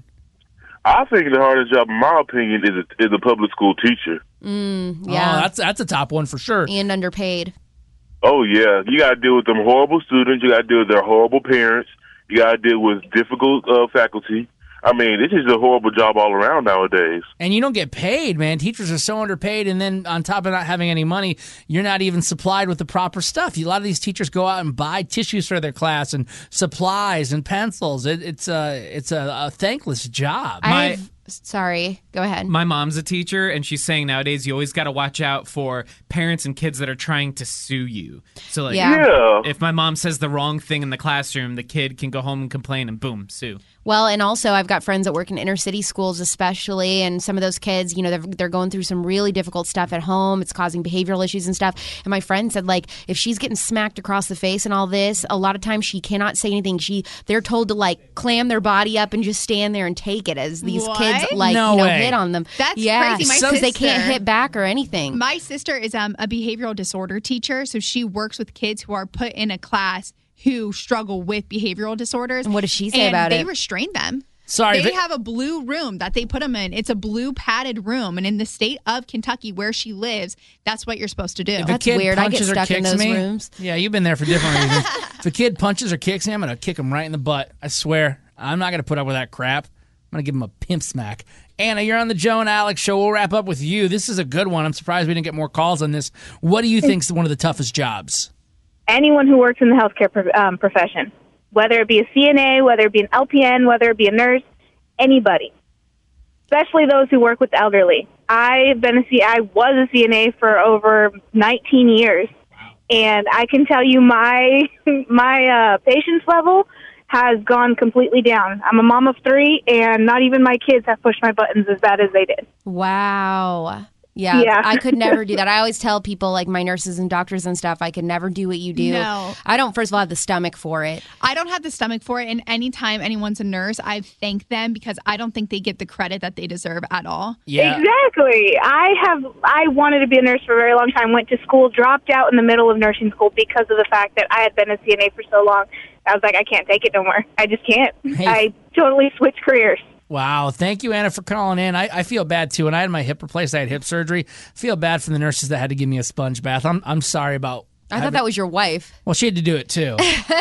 I think the hardest job, in my opinion, is a, is a public school teacher. Mm, yeah. Oh, that's that's a top one for sure. And underpaid. Oh, yeah. You got to deal with them horrible students. You got to deal with their horrible parents. You got to deal with difficult uh, faculty. I mean, this is a horrible job all around nowadays. And you don't get paid, man. Teachers are so underpaid, and then on top of not having any money, you're not even supplied with the proper stuff. A lot of these teachers go out and buy tissues for their class and supplies and pencils. It, it's a it's a, a thankless job. I've, sorry, go ahead. My mom's a teacher, and she's saying nowadays you always got to watch out for parents and kids that are trying to sue you. So, like, Yeah. Yeah. if my mom says the wrong thing in the classroom, the kid can go home and complain, and boom, sue. Well, and also I've got friends that work in inner city schools especially, and some of those kids, you know, they're, they're going through some really difficult stuff at home. It's causing behavioral issues and stuff. And my friend said, like, if she's getting smacked across the face and all this, a lot of times she cannot say anything. She They're told to, like, clam their body up and just stand there and take it as these What? kids, like, No you know, way. hit on them. That's yeah, crazy. My so they can't sister- hit back or anything. My sister is um, a behavioral disorder teacher, so she works with kids who are put in a class who struggle with behavioral disorders. And what does she say and about they it? restrain them. Sorry, They but- have a blue room that they put them in. It's a blue padded room. And in the state of Kentucky where she lives, that's what you're supposed to do. If a That's kid weird. I get punches or stuck in kicks those me, rooms. Yeah, you've been there for different reasons. If a kid punches or kicks me, I'm going to kick him right in the butt. I swear. I'm not going to put up with that crap. I'm going to give him a pimp smack. Anna, you're on the Joe and Alex Show. We'll wrap up with you. This is a good one. I'm surprised we didn't get more calls on this. What do you think is one of the toughest jobs? Anyone who works in the healthcare pro- um, profession, whether it be a C N A, whether it be an L P N, whether it be a nurse, anybody, especially those who work with the elderly. I've been a C- I was a C N A for over nineteen years, and I can tell you my my uh, patience level has gone completely down. I'm a mom of three, and not even my kids have pushed my buttons as bad as they did. Wow. Yeah, Yeah. I could never do that. I always tell people, like my nurses and doctors and stuff, I could never do what you do. No. I don't, first of all, have the stomach for it. I don't have the stomach for it. And anytime anyone's a nurse, I've thanked them because I don't think they get the credit that they deserve at all. Exactly. I have. I wanted to be a nurse for a very long time. Went to school, dropped out in the middle of nursing school because of the fact that I had been a C N A for so long. I was like, I can't take it no more. I just can't. Hey. I totally switched careers. Wow. Thank you, Anna, for calling in. I, I feel bad, too. When I had my hip replaced, I had hip surgery. I feel bad for the nurses that had to give me a sponge bath. I'm I'm sorry about... I thought having- that was your wife. Well, she had to do it, too.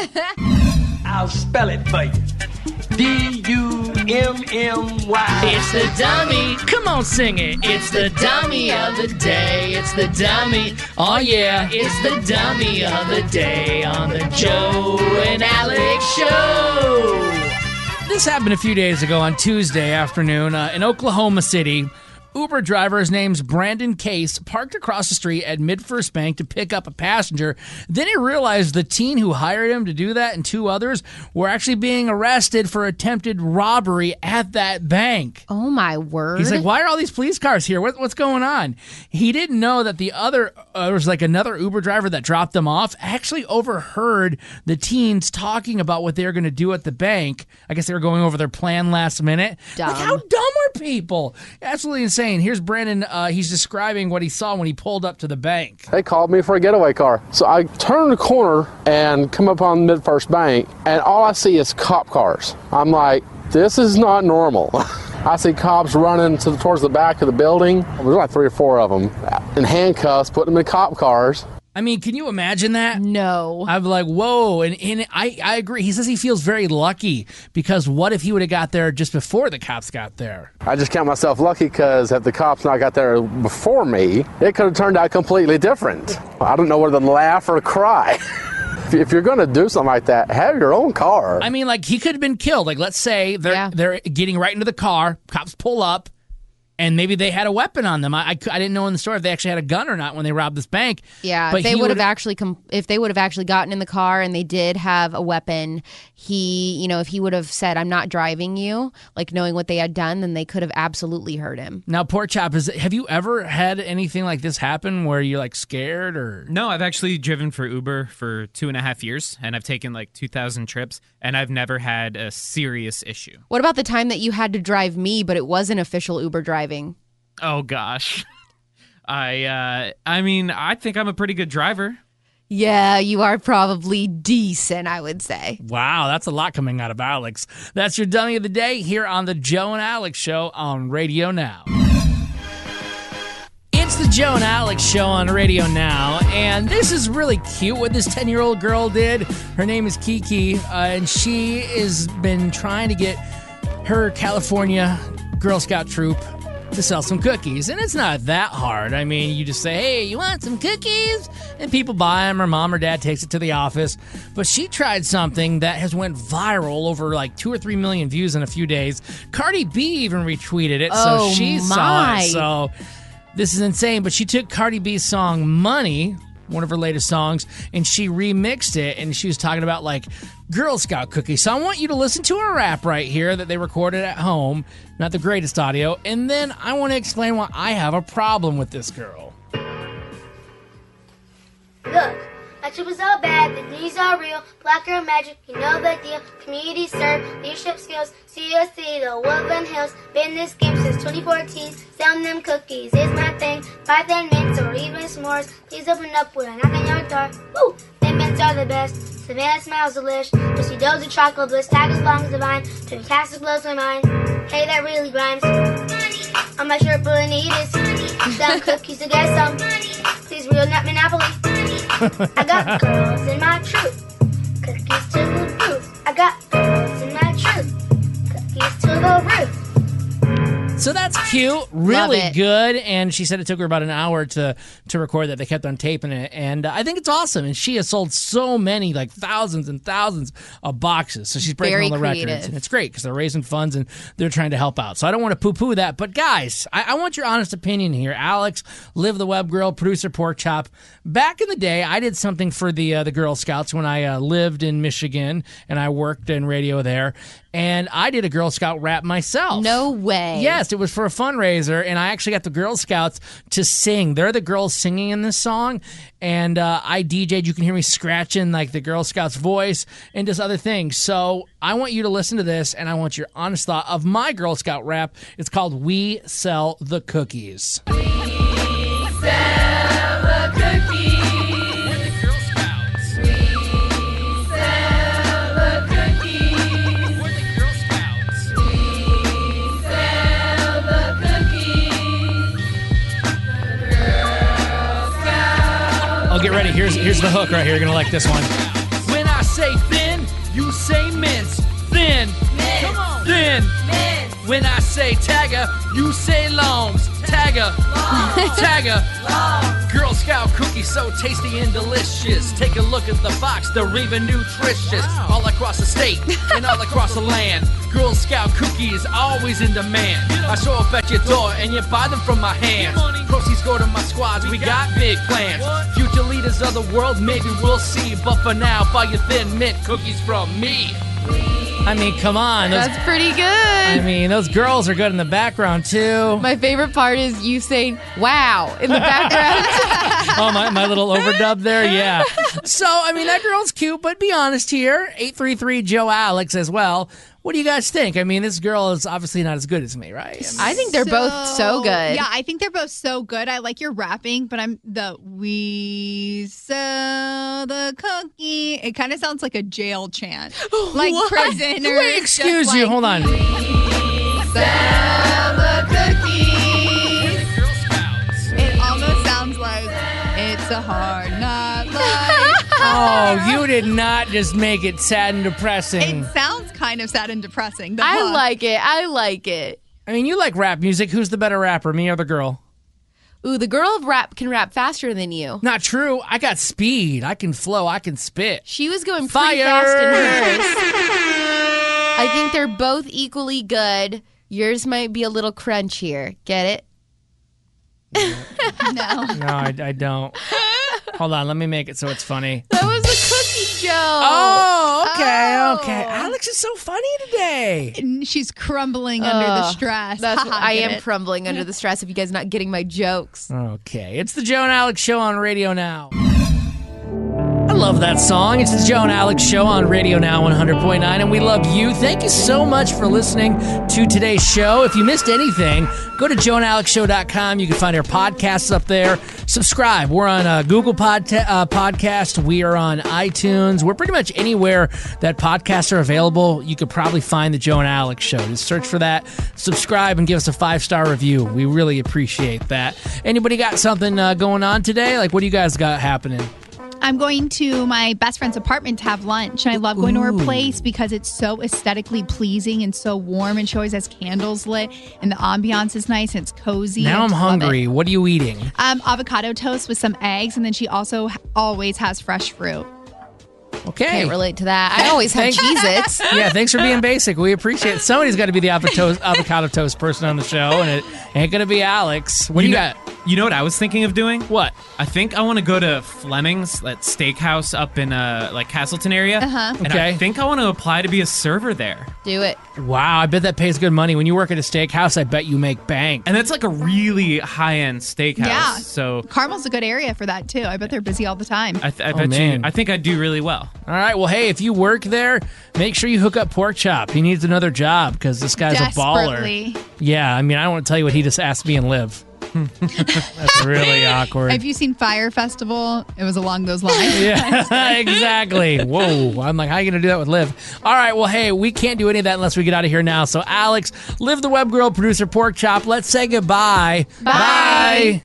I'll spell it for you. D U M M Y. It's the dummy. Come on, sing it. It's the dummy of the day. It's the dummy. Oh, yeah. It's the dummy of the day on the Joe and Alex Show. This happened a few days ago on Tuesday afternoon uh, in Oklahoma City. Uber driver, his name's Brandon Case, parked across the street at MidFirst Bank to pick up a passenger. Then he realized the teen who hired him to do that and two others were actually being arrested for attempted robbery at that bank. Oh, my word. He's like, why are all these police cars here? What, what's going on? He didn't know that the other, uh, there was like another Uber driver that dropped them off, actually overheard the teens talking about what they were going to do at the bank. I guess they were going over their plan last minute. Dumb. Like, how dumb are people? Absolutely insane. Here's Brandon. Uh, he's describing what he saw when he pulled up to the bank. They called me for a getaway car. So I turn the corner and come up on MidFirst Bank, and all I see is cop cars. I'm like, this is not normal. I see cops running to, towards the back of the building. There's like three or four of them in handcuffs, putting them in cop cars. I mean, can you imagine that? No. I'm like, whoa. And, and I, I agree. He says he feels very lucky because what if he would have got there just before the cops got there? I just count myself lucky because if the cops not got there before me, it could have turned out completely different. I don't know whether to laugh or cry. If you're going to do something like that, have your own car. I mean, like, he could have been killed. Like, let's say they're, Yeah. they're getting right into the car. Cops pull up. And maybe they had a weapon on them. I, I, I didn't know in the story if they actually had a gun or not when they robbed this bank. Yeah, but if they he would have would've- actually com- if they would have actually gotten in the car and they did have a weapon, he, you know, if he would have said, "I'm not driving you," like knowing what they had done, then they could have absolutely hurt him. Now, Pork Chop, is have you ever had anything like this happen where you're like scared or? No, I've actually driven for Uber for two and a half years, and I've taken like two thousand trips, and I've never had a serious issue. What about the time that you had to drive me, but it wasn't official Uber driving? Oh gosh, I uh, I mean, I think I'm a pretty good driver. Yeah, you are probably decent, I would say. Wow, that's a lot coming out of Alex. That's your dummy of the day here on the Joe and Alex Show on Radio Now. It's the Joe and Alex Show on Radio Now, and this is really cute what this ten-year-old girl did. Her name is Kiki, uh, and she has been trying to get her California Girl Scout troop to sell some cookies. And it's not that hard. I mean, you just say, hey, you want some cookies? And people buy them, or mom or dad takes it to the office. But she tried something that has went viral over like two or three million views in a few days. Cardi B even retweeted it, Oh, so she saw my. it. So this is insane. But she took Cardi B's song Money, one of her latest songs, and she remixed it, and she was talking about like Girl Scout cookies. So I want you to listen to a rap right here that they recorded at home. Not the greatest audio. And then I want to explain why I have a problem with this girl. Look, my trip is all bad, the news are real. Black girl magic, you know the deal. Community serve, leadership skills. C S C, the Woodland Hills. Been in this game since twenty fourteen. Selling them cookies is my thing. Buy them mints or even s'mores. Please open up when I knock on your door. Woo! Them mints are the best. Savannah smiles delish. Pussy doughs of chocolate bliss. Tag as long as divine. Fantastic blows my mind. Hey, that really rhymes. On my shirt, really need is some cookies to get some. Please, real nut monopoly. I got girls in my troop. Cookies to the roof. I got girls in my troop. Cookies to the roof. So that's cute, really it. good. And she said it took her about an hour to to record that. They kept on taping it, and uh, I think it's awesome. And she has sold so many, like thousands and thousands of boxes. So she's breaking Very all the creative. records, and it's great because they're raising funds and they're trying to help out. So I don't want to poo-poo that, but guys, I, I want your honest opinion here. Alex, Liv the Web Girl, producer Pork Chop. Back in the day, I did something for the uh, the Girl Scouts when I uh, lived in Michigan and I worked in radio there. And I did a Girl Scout rap myself. No way. Yes, it was for a fundraiser, and I actually got the Girl Scouts to sing. They're the girls singing in this song, and uh, I D J'd. You can hear me scratching like the Girl Scouts voice and just other things. So I want you to listen to this, and I want your honest thought of my Girl Scout rap. It's called We Sell the Cookies. Sell the cookies. We're the Girl Scouts. We sell the cookies. We're the Girl Scouts. We sell the cookies. The Girl Scouts. Oh, get ready. Here's here's the hook right here. You're going to like this one. When I say thin, you say mince. Thin. Come on. Thin. When I say tagger, you say longs. Tagger. Tagger. Girl Scout cookies so tasty and delicious. Take a look at the box, they're even nutritious. All across the state and all across the land. Girl Scout cookies always in demand. I show up at your door and you buy them from my hands. Proceeds go to my squads, we got big plans. Future leaders of the world, maybe we'll see. But for now, buy your thin mint cookies from me. I mean, come on. Those, That's pretty good. I mean, those girls are good in the background, too. My favorite part is you saying, wow, in the background. Oh, my, my little overdub there? Yeah. So, I mean, that girl's cute, but be honest here. eight three three Joe Alex as well. What do you guys think? I mean, this girl is obviously not as good as me, right? I, mean, I think they're both so good. Yeah, I think they're both so good. I like your rapping, but I'm the we sell the cookie. It kind of sounds like a jail chant, like What? prisoners. Wait, excuse just you. like, Hold on. We sell the cookies. It almost sounds like it's a hard knock life. Oh, you did not just make it sad and depressing. It sounds kind of sad and depressing. The I hook. like it. I like it. I mean, you like rap music. Who's the better rapper, me or the girl? Ooh, the girl of rap can rap faster than you. Not true. I got speed. I can flow. I can spit. She was going Fire! pretty fast in hers. I think they're both equally good. Yours might be a little crunchier. Get it? No. No, I, I don't. Hold on, let me make it so it's funny. That was a cookie joke. Oh, okay, Oh. okay. Alex is so funny today. And she's crumbling under the Ugh, stress. That's Ha what, ha, I get am it? crumbling under the stress of you guys not getting my jokes. Okay, it's the Joe and Alex Show on Radio Now. I love that song. It's the Joe and Alex Show on Radio Now one hundred point nine, and we love you. Thank you so much for listening to today's show. If you missed anything, go to joe and alex show dot com. You can find our podcasts up there. Subscribe. We're on uh, Google Pod- uh, Podcast. We are on iTunes. We're pretty much anywhere that podcasts are available. You could probably find the Joe and Alex Show. Just search for that. Subscribe and give us a five-star review. We really appreciate that. Anybody got something uh, going on today? Like, what do you guys got happening? I'm going to my best friend's apartment to have lunch, and I love going to her Ooh. place because it's so aesthetically pleasing and so warm, and she always has candles lit, and the ambiance is nice and it's cozy. Now I I'm just love hungry. it. What are you eating? Um, avocado toast with some eggs, and then she also h- always has fresh fruit. Okay. Can't relate to that. I always have Cheez-Its. Yeah, thanks for being basic. We appreciate it. Somebody's got to be the avocado toast, avocado toast person on the show, and it ain't going to be Alex. What do you know, got? You know what I was thinking of doing? What? I think I want to go to Fleming's, that steakhouse up in uh, like Castleton area. Uh-huh. And Okay. I think I want to apply to be a server there. Do it. Wow, I bet that pays good money. When you work at a steakhouse, I bet you make bank. And that's like a really high-end steakhouse. Yeah. So Carmel's a good area for that too. I bet they're busy all the time. I, th- I Oh, bet man. you. I think I'd do really well. All right, well, hey, if you work there, make sure you hook up Pork Chop. He needs another job because this guy's a baller. Desperately. Yeah, I mean, I don't want to tell you what he just asked me and Liv. That's really awkward. Have you seen Fire Festival? It was along those lines. Yeah, exactly. Whoa. I'm like, how are you going to do that with Liv? All right, well, hey, we can't do any of that unless we get out of here now. So, Alex, Liv the Web Girl, producer Pork Chop, let's say goodbye. Bye. Bye.